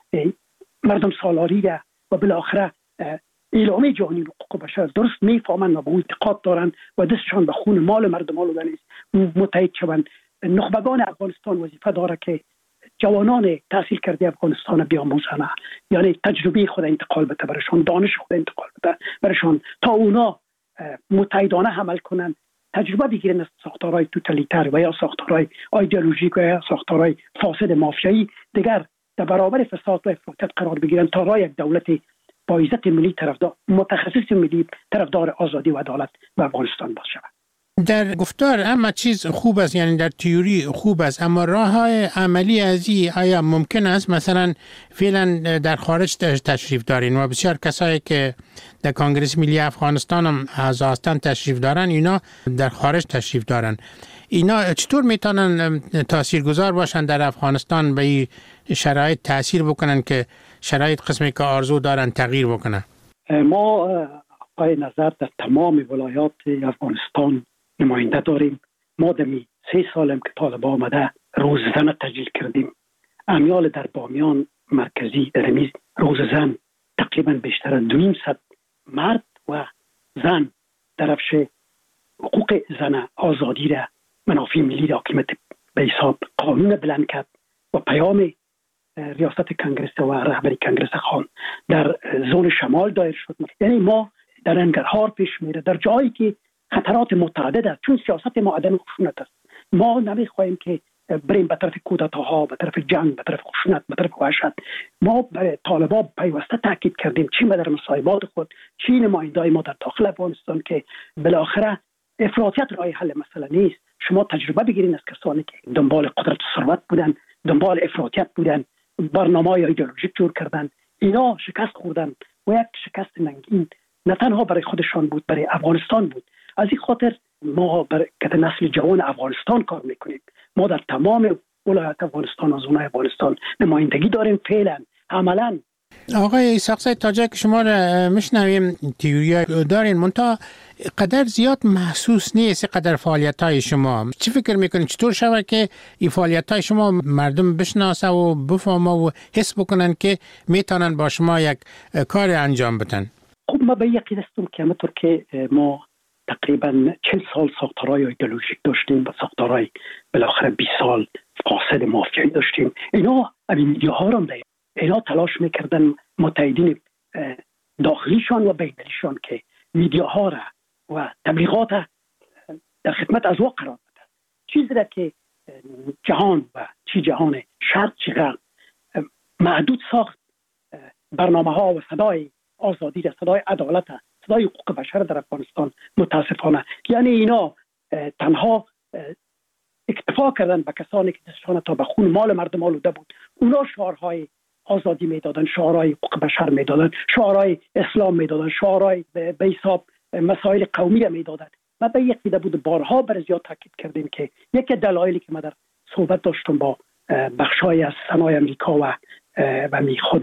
مردم سالاری را و بالاخره اعلامیه جهانی حقوق بشر درست میفهمند و به اون اعتقاد دارند و دستشان به خون مال مردم آلوده نیست متحد شوند. نخبگان افغانستان وظیفه داره که جوانان تحصیل کرده افغانستان بیاموزند، یعنی تجربه خود انتقال بده برشان، دانش خود انتقال بده برشان تا اونا متحدانه عمل کنند، تجربه بگیرن از ساختارهای توتالیتر و یا ساختارهای ایدئولوژیک و یا ساختارهای فاسد مافیایی دیگر در برابر فساد و افراطیت قرار بگیرن تا راه یک دولت با عزت ملی طرفدار، متخصص ملی طرفدار آزادی و عدالت و افغانستان باشه. در گفتار اما چیز خوب است، یعنی در تئوری خوب است، اما راه های عملی از این آیا ممکن است؟ مثلا فعلا در خارج تشریف دارین و بسیار کسایی که در کنگره ملی افغانستان هم هستند تشریف دارن، اینا در خارج تشریف دارن. اینا چطور میتونن تاثیرگذار باشن در افغانستان، به این شرایط تاثیر بکنن که شرایط قسمی که آرزو دارن تغییر بکنن؟ ما پای نظر در تمام ولایات افغانستان نماینده داریم. ما دمی سه سالم که طالبان آمده روززن تجلیل کردیم. امیال در بامیان مرکزی در میز روززن تقریبا بیشتر از دویم صد مرد و زن درفش حقوق زن، آزادی را، منافع ملی را، حاکمیت به حساب قانون بلند کرد و پیام ریاست کنگره و رهبری کنگره خان در زون شمال دایر شد. یعنی ما در انگرهار پیش میره، در جایی که خطرات متعدد است، چون سیاست ما عدم خشونت است. ما نمیخواهیم که بریم به طرف کودتاها، به طرف جنگ، به طرف خشونت، به طرف وحشت. ما برای طالبان پیوسته تاکید کردیم، چی ما در مصاحبات خود، چی نمایندای ما در داخل افغانستان، که بالاخره افراطیت راه حل مسئله نیست. شما تجربه بگیرید از کسانی که دنبال قدرت و ثروت بودن، دنبال افراطیت بودن، برنامه‌های ایدئولوژیک جور کردن، اینا شکست خوردن و یک شکست ننگین نه تنها برای خودشان بود، برای افغانستان بود. از این خاطر ما برای نسل جوان افغانستان کار میکنیم. ما در تمام ولایت افغانستان و زونای افغانستان نمایندگی داریم. فعلا عملا آقای اسحاق تاجک، شما را میشنویم، تئوری دارین، منتها قدر زیاد محسوس نیست قدر فعالیت های شما. چی فکر میکنین چطور شود که این فعالیت های شما مردم بشناسه و بفهمه و حس بکنن که میتونن با شما یک کار انجام بدن؟ خب ما به یقین هستم که همونطور که ما تقریبا چهل سال ساختارهای ایدئولوژیک داشتیم و ساختارهای بالاخره بیست سال فاسد مافیایی داشتیم، اینا این میدیاها رو داریم، اینا تلاش میکردن متحدین داخلیشان و بین‌المللیشان که میدیاها را و تبلیغات در خدمت از واقع قرار بده. چیزی را که جهان و چی جهان شرق چی غرب محدود ساخت، برنامه ها و صدای آزادی را، صدای عدالت، صدای حقوق بشر در افغانستان متاسفانه، یعنی اینا تنها اکتفا کردن به کسانی که دستشان تا به خون مال مردم آلوده بود. اونا شعارهای آزادی میدادن، شعارهای حقوق بشر میدادن، شعارهای اسلام میدادن، شعارهای به حساب مسائل قومی میدادن. ما به یک دیده بود بارها بر زیاد تاکید کردیم که یکی دلایلی که ما در صحبت داشتم با بخشای از سنای امریکا و و می خود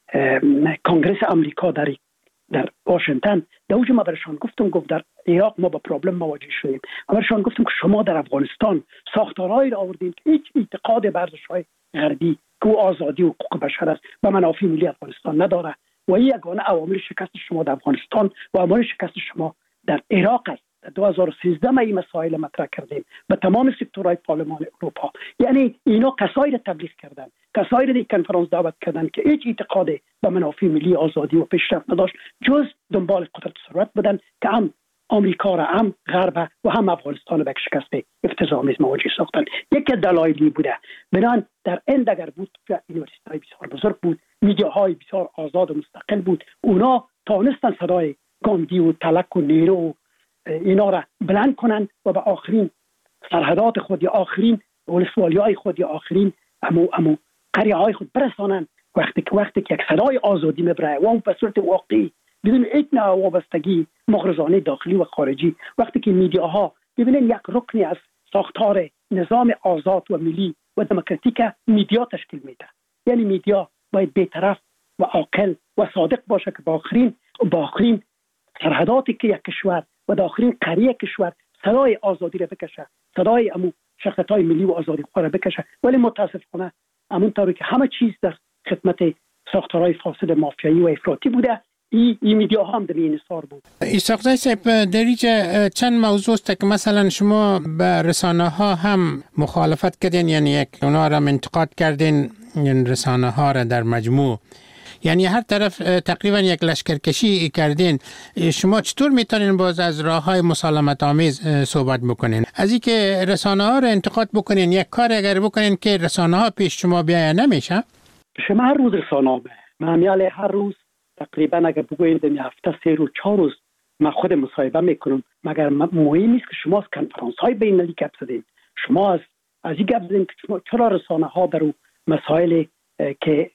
کنگرس امریکا در در واشنگتن، در اوج ما برشان گفتم، گفت در عراق ما با پرابلم مواجه شدیم، ما برشان گفتم که شما در افغانستان ساختارهایی را آوردین که هیچ اعتقاد به ارزش‌های غربی که آزادی و حقوق بشر است و منافع ملی افغانستان نداره و این یگانه عوامل شکست شما در افغانستان و عوامل شکست شما در عراق است. در دو هزار و سیزده ما این مسائل مطرح کردیم به تمام سکتورهای پارلمان اروپا. یعنی اینا کسایی را تبلیغ کردن، کسایی را در کنفرانس دعوت کردن که هیچ اعتقاد به منافع ملی، آزادی و پیشرفت نداشت، جز دنبال قدرت و ثروت بودن که هم آمریکا را، هم غرب و هم افغانستان را به شکست افتضاح‌آمیز مواجه ساختن. یک دلایلی بوده. بنان در این اگر بود که یونیورسیتی‌های بسیار بزرگ بود، میدیاهای بسیار آزاد و مستقل بود، اونا تانستن صدای گاندی و تلک و نیرو و اینا را بلند کنن و به آخرین سرحدات خود یا آخرین ولسوالی‌های خود یا آخرین امو امو قریه‌های خود برسانن. وقتی که وقتی که یک صدای آزادی میبره و اون به صورت واقعی بدون هیچ نوع وابستگی مغرضانه داخلی و خارجی، وقتی که میدیاها ببینن یک رکنی از ساختار نظام آزاد و ملی و دموکراتیک میدیا تشکیل میده، یعنی میدیا باید بی‌طرف و عاقل و صادق باشه که با آخرین با آخرین سرحداتی که یک کشور و داخلین قریه کشور صدای آزادی را بکشه، صدای امو شخصیت‌های ملی و آزادی خواه را بکشه. ولی متاسفانه همون طوری که همه چیز در خدمت ساختارهای فاسد مافیایی و افراطی بوده، این ای میدیاها هم در این انحصار بود. اسحاق صاحب، در اینجا چند موضوع است که مثلا شما به رسانه ها هم مخالفت کردین، یعنی یک اونا را انتقاد کردین، این رسانه ها را در مجموع، یعنی هر طرف تقریبا یک لشکرکشی کردین. شما چطور میتونین باز از راههای مسالمت آمیز صحبت بکنین؟ از این که رسانه ها را انتقاد بکنین، یک کار اگر بکنین که رسانه ها پیش شما بیاید نمیشه؟ شما هر روز رسانه ها به هر روز تقریبا اگر بگوییم در هفته سه روز چهار روز من خود مصاحبه میکنم، مگر مهم نیست که شما از کنفرانس های بین المللی گپ زدین، شما از از این گپ زدین که شما چرا رسانه ها در مسائل که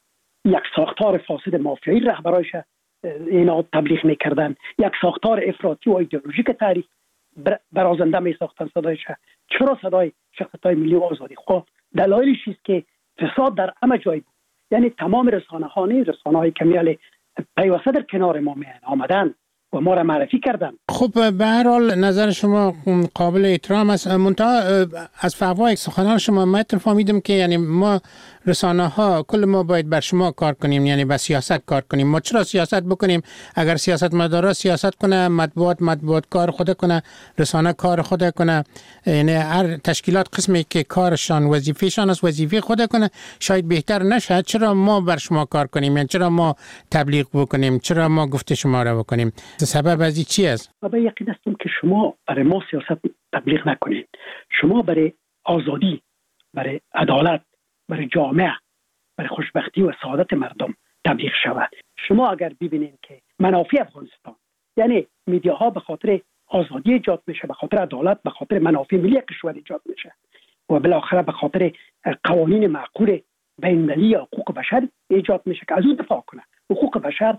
یک ساختار فاسد مافیایی رهبرایش اینا تبلیغ میکردن، یک ساختار افراطی و ایدئولوژیک تعریف برازنده میساختن صدایش، چرا صدای شخصیت‌های ملی و آزادی خواه؟ دلایلش است که فساد در همه جای بود. یعنی تمام رسانه ها نه، رسانه های کمیال پیوسته در کنار ما می آمدن و ما را معرفی کردن. خب به هر حال نظر شما قابل احترام است، منتها از فوای سخنان شما من فهمیدم که یعنی ما رسانه ها کل ما باید بر شما کار کنیم، یعنی با سیاست کار کنیم. ما چرا سیاست بکنیم؟ اگر سیاست مدارا سیاست کنه، مطبوعات مطبوعات کار خود کنه، رسانه کار خود کنه، یعنی هر تشکیلات قسمی که کارشان وظیفه‌شان است وظیفه خود کنه، شاید بهتر نشه. چرا ما بر شما کار کنیم؟ یعنی چرا ما تبلیغ بکنیم؟ چرا ما گفته شما را بکنیم؟ سبب از چی است؟ من به یقین هستم که شما برای ما سیاست تبلیغ نکنین. شما برای آزادی، برای عدالت، برای جامعه، برای خوشبختی و سعادت مردم تبلیغ شود. شما اگر ببینید که منافع افغانستان، یعنی میدیاها به خاطر آزادی ایجاد میشه، به خاطر عدالت، به خاطر منافع ملی کشور ایجاد میشه و بالاخره به خاطر قوانین معقول بین‌المللی یا حقوق بشر ایجاد میشه که از اون دفاع کنه. حقوق بشر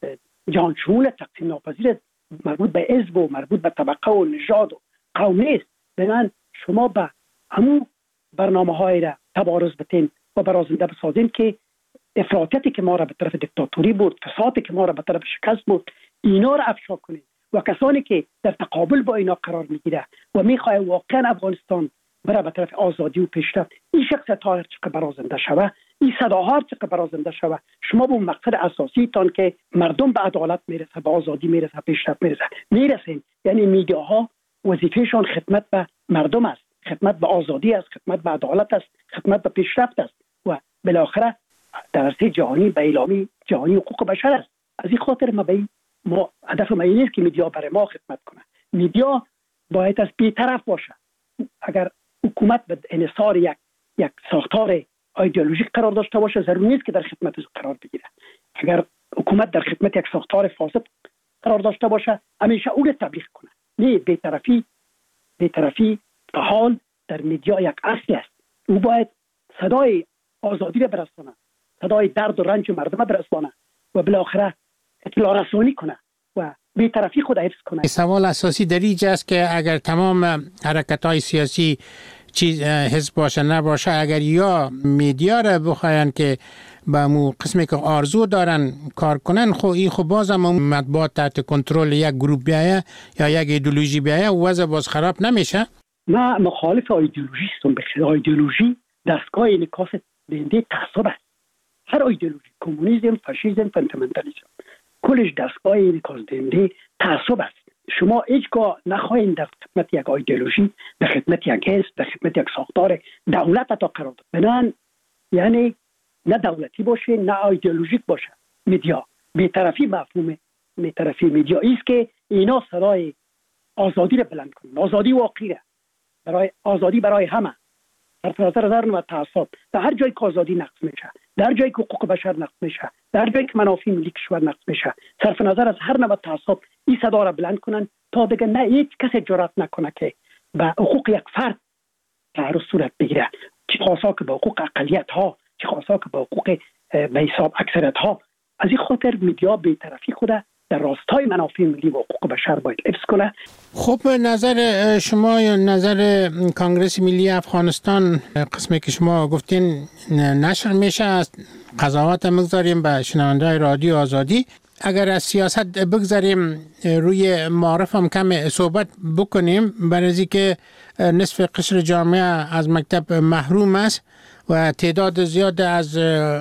جهان شمول، تقسیم ناپذیر، مربوط به حزب و مربوط به طبقه و نژاد و قوم نیست. بنابراین شما به همون برنامه‌های را تبارز بتین و برازنده بسازین که افراطیتی که ما را به طرف دیکتاتوری بود، فسادی که ما را به طرف شکست بود، اینا را افشا کنید و کسانی که در تقابل با اینا قرار میگیره و میخواه واقعا افغانستان برای به طرف آزادی و پیشرفت، این شخصیت ها چقدر برازنده شوه، این صداها چقدر برازنده شوه، شما به مقصد اساسی تان که مردم به عدالت میرسه، به آزادی میرسه، پیشرفت میرسه میرسین. یعنی میدیاها وظیفهشان خدمت به مردم است، خدمت به آزادی است، خدمت به عدالت است، خدمت به پیشرفت است و بالاخره در عرصه جهانی به اعلامی جهانی حقوق بشر است. از این خاطر ما به ما هدف ما این است که میدیا برای ما خدمت کنه. میدیا باید از بی‌طرف باشه. اگر حکومت به انحصار یک یک ساختار ایدئولوژیک قرار داشته باشه، ضروری نیست که در خدمت از قرار بگیره. اگر حکومت در خدمت یک ساختار فاسد قرار داشته باشه، همیشه اون تبلیغ کنه. نه، بی‌طرفی بی‌طرفی به حال در میدیا یک اصل است. او باید صدای آزادی را برسانه، صدای درد و رنج مردم برسانه و بالاخره اطلاع رسانی کنه و بی‌طرفی خود حفظ کنه. سوال اساسی در اینجا است که اگر تمام حرکت‌های سیاسی چیز حزب باشه نباشه، اگر یا میدیا را بخواین که با مو قسمی که آرزو دارن کار کنن، خو این خو باز هم مطبوعات تحت کنترل یک گروه بیایه یا یک ایدئولوژی بیایه و وضع باز خراب نمیشه. ما مخالف ایدئولوژیستم. بخیر ایدئولوژی دستگاه انعکاس دهنده تعصب است. هر ایدئولوژی، کمونیسم، فاشیسم، فاندامنتالیسم، کلش دستگاه انعکاس دهنده تعصب است. شما هیچگاه نخواهید در خدمت یک ایدئولوژی، در خدمت یک حزب، در خدمت یک ساختار دولت تا قرار داد. بنان یعنی نه دولتی باشه نه ایدئولوژیک باشه. میدیا بی‌طرفی مفهوم بی‌طرفی میدیا است که اینا صدای آزادی را بلند کنند. آزادی واقعی برای آزادی برای همه، صرف نظر از هر نوع تعصب. در هر جایی که آزادی نقض میشه، در جایی که حقوق بشر نقض میشه، در جایی که منافع ملی کشور نقض میشه، صرف نظر از هر نوع تعصب این صدا را بلند کنن تا دیگه نه هیچ کسی جرأت نکنه که به حقوق یک فرد تعرض صورت بگیره، چه خاصا که به حقوق اقلیت ها، چه خاصا که به حقوق به حساب اکثریت ها. از این خاطر میدیا بی‌طرفی خود در راستای منافع ملی و حقوق بشر باید حفظ کنه. خب نظر شما یا نظر کنگره ملی افغانستان، قسمی که شما گفتین نشر میشه، از قضاوت مگذاریم به شنونده‌های رادیو آزادی. اگر از سیاست بگذاریم روی معارف هم کم صحبت بکنیم، برای از که نصف قشر جامعه از مکتب محروم است و تعداد زیاد از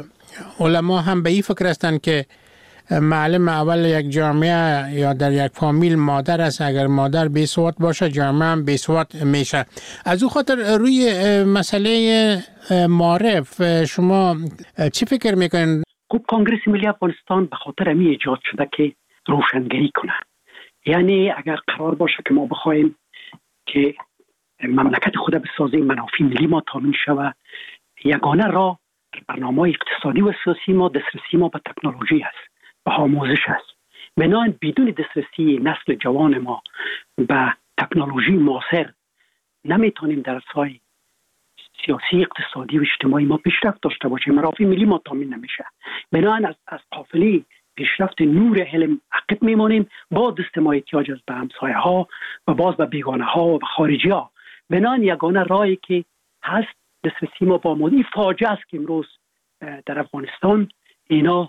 علما هم به این فکر هستند که معلم اول یک جامعه یا در یک فامیل مادر است. اگر مادر بی‌سواد باشه، جامعه هم بی‌سواد میشه. از او خاطر روی مسئله معارف شما چی فکر میکنین؟ خب کنگره ملی افغانستان به خاطر امی ایجاد شده که روشنگری کنه. یعنی اگر قرار باشه که ما بخوایم که مملکت خود بسازیم، منافع ملی ما تامین شود، یگانه راه برنامه اقتصادی و سیاسی ما دسترسی ما به تکنولوژی است، به آموزش است. بنابراین بدون دسترسی نسل جوان ما به تکنولوژی معاصر نمیتونیم در سای سیاسی، اقتصادی و اجتماعی ما پیشرفت داشته باشیم. منافع ملی ما تامین نمیشه. بنابراین از از قافله پیشرفت نور علم عقب میمونیم، با دست ما احتیاج است به همسایه ها و باز به بیگانه ها و به خارجی ها. بنابراین یگانه راهی که هست دسترسی ما با مادی. فاجعه است که امروز در افغانستان اینا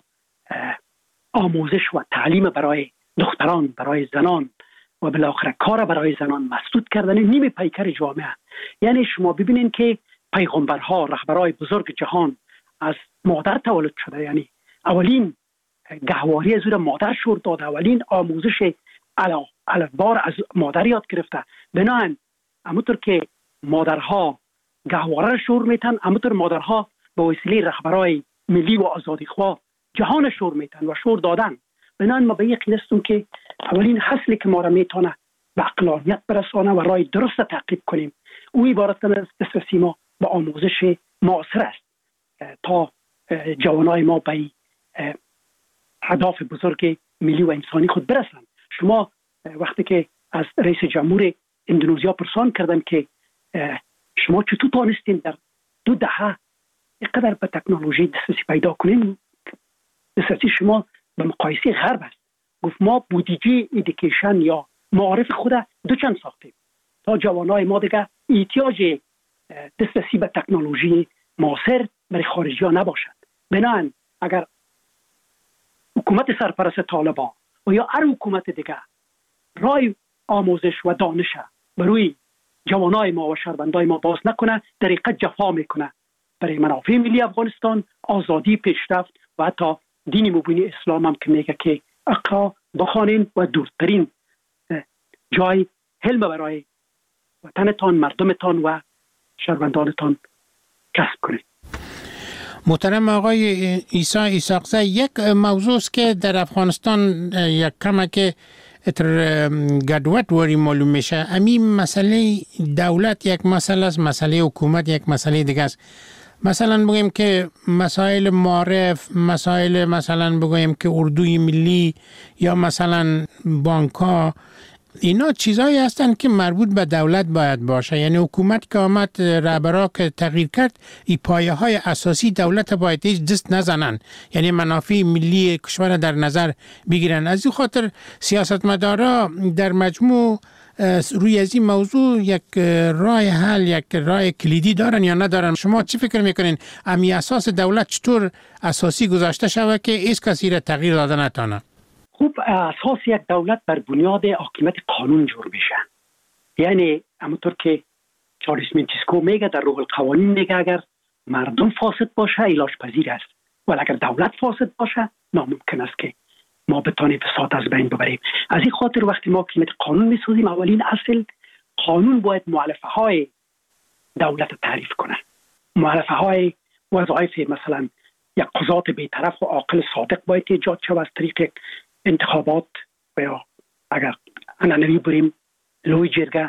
آموزش و تعلیم برای دختران، برای زنان و بالاخره کار برای زنان مسدود کردن نیمه پیکر جامعه. یعنی شما ببینین که پیغمبرها، رهبرای بزرگ جهان از مادر تولد شده. یعنی اولین گهواری از او مادر شور داده، اولین آموزش الفبا از مادر یاد گرفته. بنابراین همونطور که مادرها گهواره شور میتن، همونطور مادرها به وسیله رهبرای ملی و آزادیخواه جهان شور میتن و شور دادن. بنابراین ما به یقین هستیم که اولین حاصلی که ما را میتونه به عقلانیت برسانه و راه درست تعقیب کنیم. او عبارت از دسترسی ما به آموزش معاصر است تا جوانای ما به اهداف بزرگ ملی و انسانی خود برسند. شما وقتی که از رئیس جمهور اندونزیا پرسان کردن که شما چطور تانستین در دو دهه اینقدر به تکنولوژی دسترسی پیدا کنین، دسترسی شما به مقایسه غرب است. گفت ما بودجه ایدوکیشن یا معارف خود دو چند ساختیم تا جوانای ما دیگه احتیاج دسترسی به تکنولوژی معاصر برای خارجی ها نباشد. بنابراین اگر حکومت سرپرست طالبان و یا هر حکومت دیگه رای آموزش و دانش بروی جوانای ما و شهروندای ما باز نکنه، در حقیقت جفا میکنه برای منافع ملی افغانستان، آزادی، پیشرفت و حتی دین مبین اسلام هم که میگه که اقرا بخوانین و دورترین جای حلم برای وطنتان، مردمتان و شهروندانتان کسب کنید. محترم آقای عیسی ایساقزی، یک موضوع است که در افغانستان یک کمه که اتر گدوت وری معلوم میشه. همین مسئله دولت یک مسئله است، مسئله حکومت یک مسئله دیگه است. مثلا بگویم که مسائل معارف، مسائل مثلا بگویم که اردوی ملی یا مثلا بانک‌ها، اینا چیزایی هستند که مربوط به دولت باید باشه. یعنی حکومت که آمد رهبرا که تغییر کرد، این پایه های اساسی دولت باید هیچ دست نزنن، یعنی منافع ملی کشور در نظر بگیرن. از این خاطر سیاستمدارا در مجموع روی از این موضوع یک راه حل، یک راه کلیدی دارن یا ندارن؟ شما چی فکر میکنین امی اساس دولت چطور اساسی گذاشته شود که هیچ کسی را تغییر داده نتانه؟ خوب، اساس یک دولت بر بنیاد حاکمیت قانون جور میشه. یعنی همونطور که چارلز منتسکو میگه در روح القوانین، میگه اگر مردم فاسد باشه علاج پذیر است، ولی اگر دولت فاسد باشه ناممکن است که ما بتانیم فساد از بین ببریم. از این خاطر وقتی ما حاکمیت قانون میسازیم، اولین اصل قانون باید مؤلفه های دولت تعریف کنه. مؤلفه های وظایف، مثلا یک قضات بی‌طرف و عاقل صادق باید ایجاد شود از طریق انتخابات و یا اگر عنعنوی بریم لوی جرگه،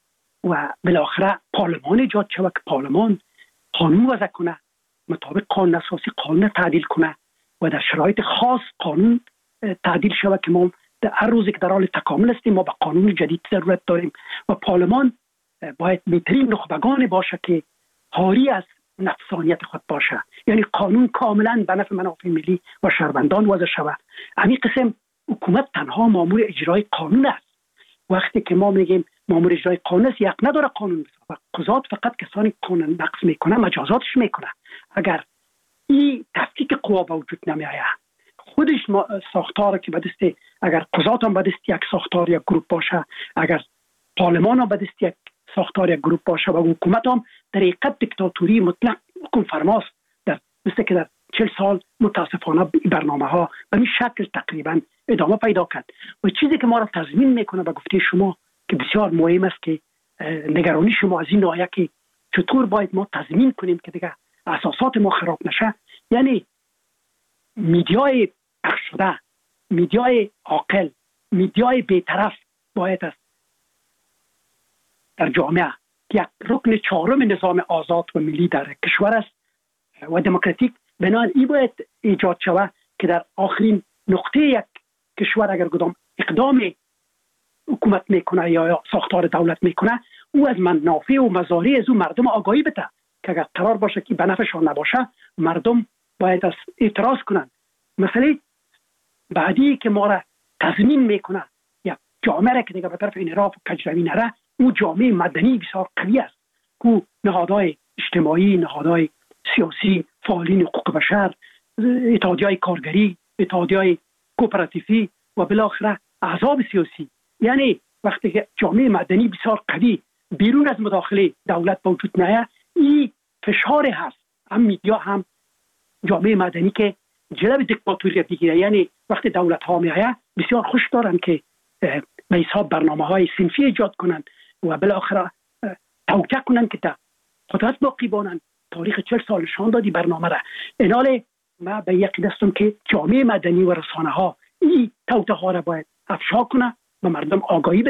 و بالاخره پارلمان ایجاد شود که پارلمان قانون وضع کنه، مطابق قانون اساسی قانون تعدیل کنه و در شرایط خاص قانون تعدیل شود که ما در هر روزی که در حال تکامل هستیم ما به قانون جدید ضرورت داریم. و پارلمان باید بهترین نخبگان باشه که حاری از نفسانیت خود باشه، یعنی قانون کاملا به نفع منافع ملی و شهروندان وضع شود. همین قسم حکومت تنها مامور اجرای قانون است. وقتی که ما میگیم مامور اجرای قانون است، یک نداره قانون بسازه. قضات فقط کسانی قانون نقض میکنه مجازاتش میکنه. اگر این تفکیک قوا به وجود نمیآید، خودش ساختار که به دست، اگر قضات هم به دست یک ساختار یک گروه باشه، اگر پارلمان هم به دست یک ساختار یک گروه باشه و حکومت هم در حقیقت دیکتاتوری مطلق حکم فرماست، در مثل که در چهل سال متاسفانه برنامه ها به این شکل تقریبا ادامه پیدا کرد. و چیزی که ما را تضمین میکنه به گفته شما که بسیار مهم است که نگرانی شما از این ناحیه که چطور باید ما تضمین کنیم که دیگه اساسات ما خراب نشه، یعنی میدیای پخش شده، میدیای عاقل، میدیای بی‌طرف باید است در جامعه که یک رکن چهارم نظام آزاد و ملی در کشور است و دموکراتیک، بنابراین این باید ایجاد شود که در آخرین نقطه یک کشور اگر کدام اقدام حکومت میکنه یا ساختار دولت میکنه، او از منافع و مضاری از او مردم آگاهی بده که اگر قرار باشه که به نفعشان نباشه مردم باید از اعتراض کنند. مسئله بعدی که ما را تضمین میکنه یا جامعه را که دیگه به طرف انحراف و کجروی نره، او جامعه مدنی بسیار قوی است که نهادهای اجتماعی، نهادهای سیاسی، فعالین حقوق بشر، اتحادیه‌های کارگری، اتحادیه‌های کوپراتیفی و بالاخره احزاب سیاسی، یعنی وقتی که جامعه مدنی بسیار قوی بیرون از مداخله دولت به وجود نیاید، این فشار هست هم میدیا هم جامعه مدنی که جلب دیکتاتوری بگیره. یعنی وقتی دولت ها میآید بسیار خوش دارن که به حساب برنامه های صنفی ایجاد کنن و بالاخره توقع کنن که قدرت باقی بانن. تاریخ چهل سال نشان دادی برنامه را. ایناله ما به یقین هستم که جامعه مدنی و رسانه ها این توطئه ها را باید افشا کنه و مردم آگاهی بده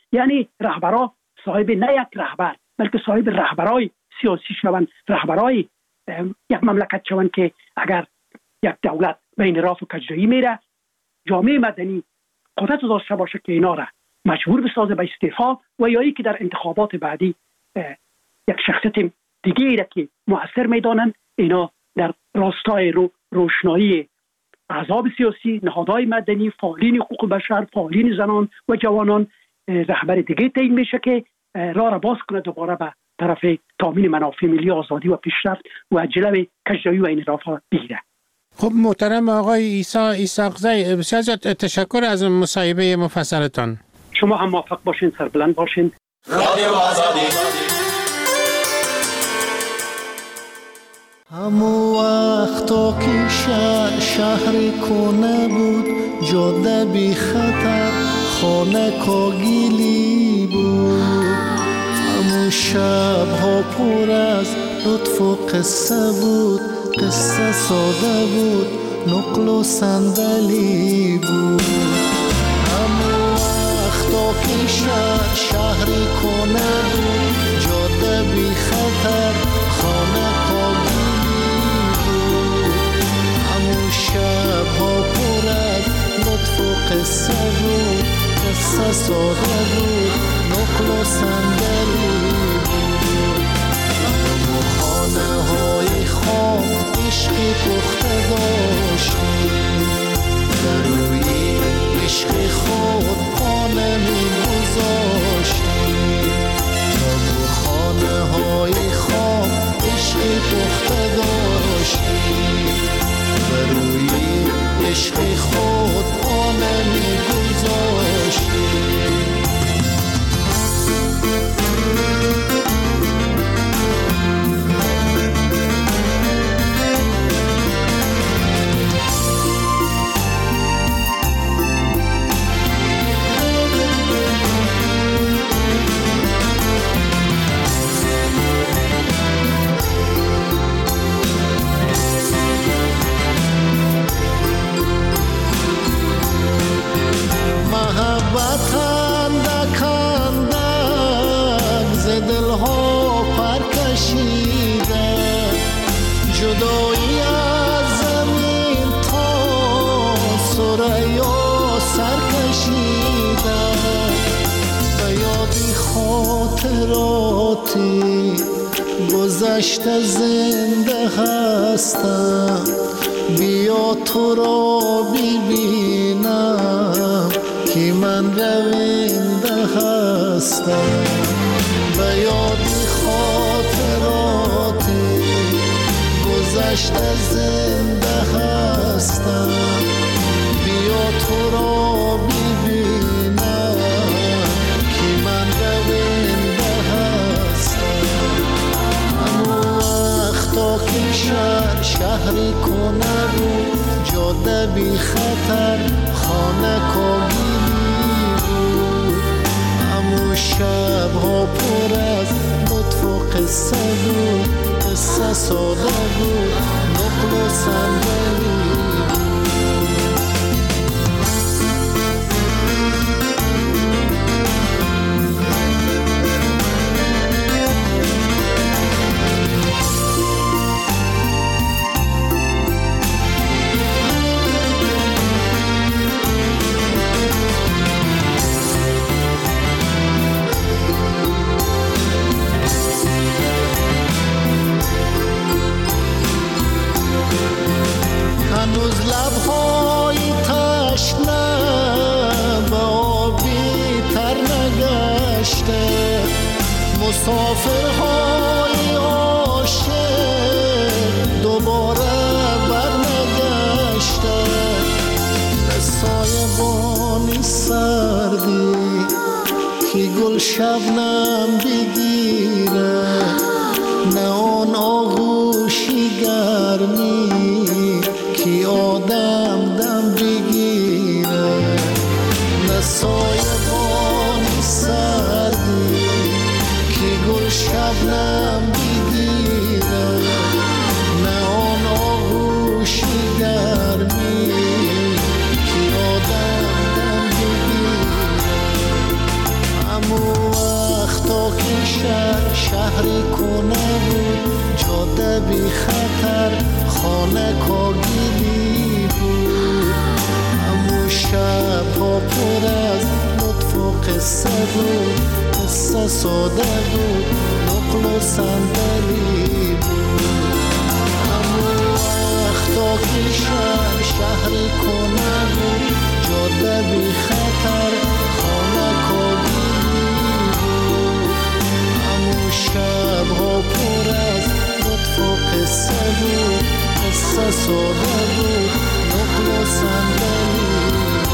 یعنی رهبرا صاحب نه یک رهبر بلکه صاحب رهبرای سیاسی شوند، رهبرای یک مملکت شوند که اگر یک دولت بین راف و کجرویی میره، جامعه مدنی قدرت داشته باشه که اینا را مجبور بسازه به استعفا و یا ای که در انتخابات بعدی یک شخصیت دیگه ای را که مؤثر میدانند اینا در راستای رو روشنایی احزاب سیاسی، نهادهای مدنی، فعالین حقوق بشر، فعالین زنان و جوانان رهبر دیگه تعیین میشه که راه را باز کنه دوباره به طرف تامین منافع ملی، آزادی و پیشرفت و جلو کجرویی و انحرافات بگیره. خب محترم آقای عیسی اسحاقزی، بسیار زیاد تشکر از مصاحبه مفصلتان. شما هم موفق باشین، سربلند باشین. رادیو آزادی. همو وقتا که شهر شهر کنه بود، جاده بی خطر خانه کاگیلی بود. همو شب ها پر از لطف و قصه بود، قصه ساده بود، نقل و صندلی بود. همو وقتا که شهر شهر کنه بود، جاده بی خطر خانه شب‌ها پر از لطف و قصه بود، قصه ساده بود، نقل و صندلی بود. و خانه های خام عشقی پخته داشتیم، در روی عشق خود خانه می گذاشتیم. و خانه های خام عشقی پخته داشتیم، روی عشق خود آنه می گذاشتیم. جدایی از زمین تا سریا سر کشیده، به یادی خاطراتی گذشته زنده هستم. بیا تو را ببینم که من رونده هستم. به یادی خاطراتی گذشته زنده هستم. بیا تو را ببینم که من رونده هستم. همو وقتا که شهر شهری کنه بود، جاده بی خطر خانه کاگیلی بود. همو شب‌ها پر از لطف و قصه بود، قصه ساده بود، نقل و صندلی هنوز لبهای تشنه به آبی تر نگشته، مسافرهای عاشق دوباره برنگشته. به سایبانی سردی که گل شبنم بگیره، نه آن آغوشی گرمی که آدم دم بگیره، نه سایبانی سردی که گل شبنم بگیره، نه آن آغوشی گرمی که آدم دم بگیره. قصه بود، قصه ساده بود، نقل و صندلی بود. همون وقتا که شهر شهری کنه بود، جاده بی خطر خانه کابلی بود. همون شبها پر از لطف و قصه بود، قصه ساده بود، نقل و صندلی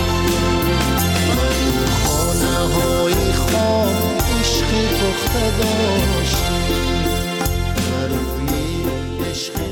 بود. خانه های خام عشقی پخته داشتیم، در روی عشق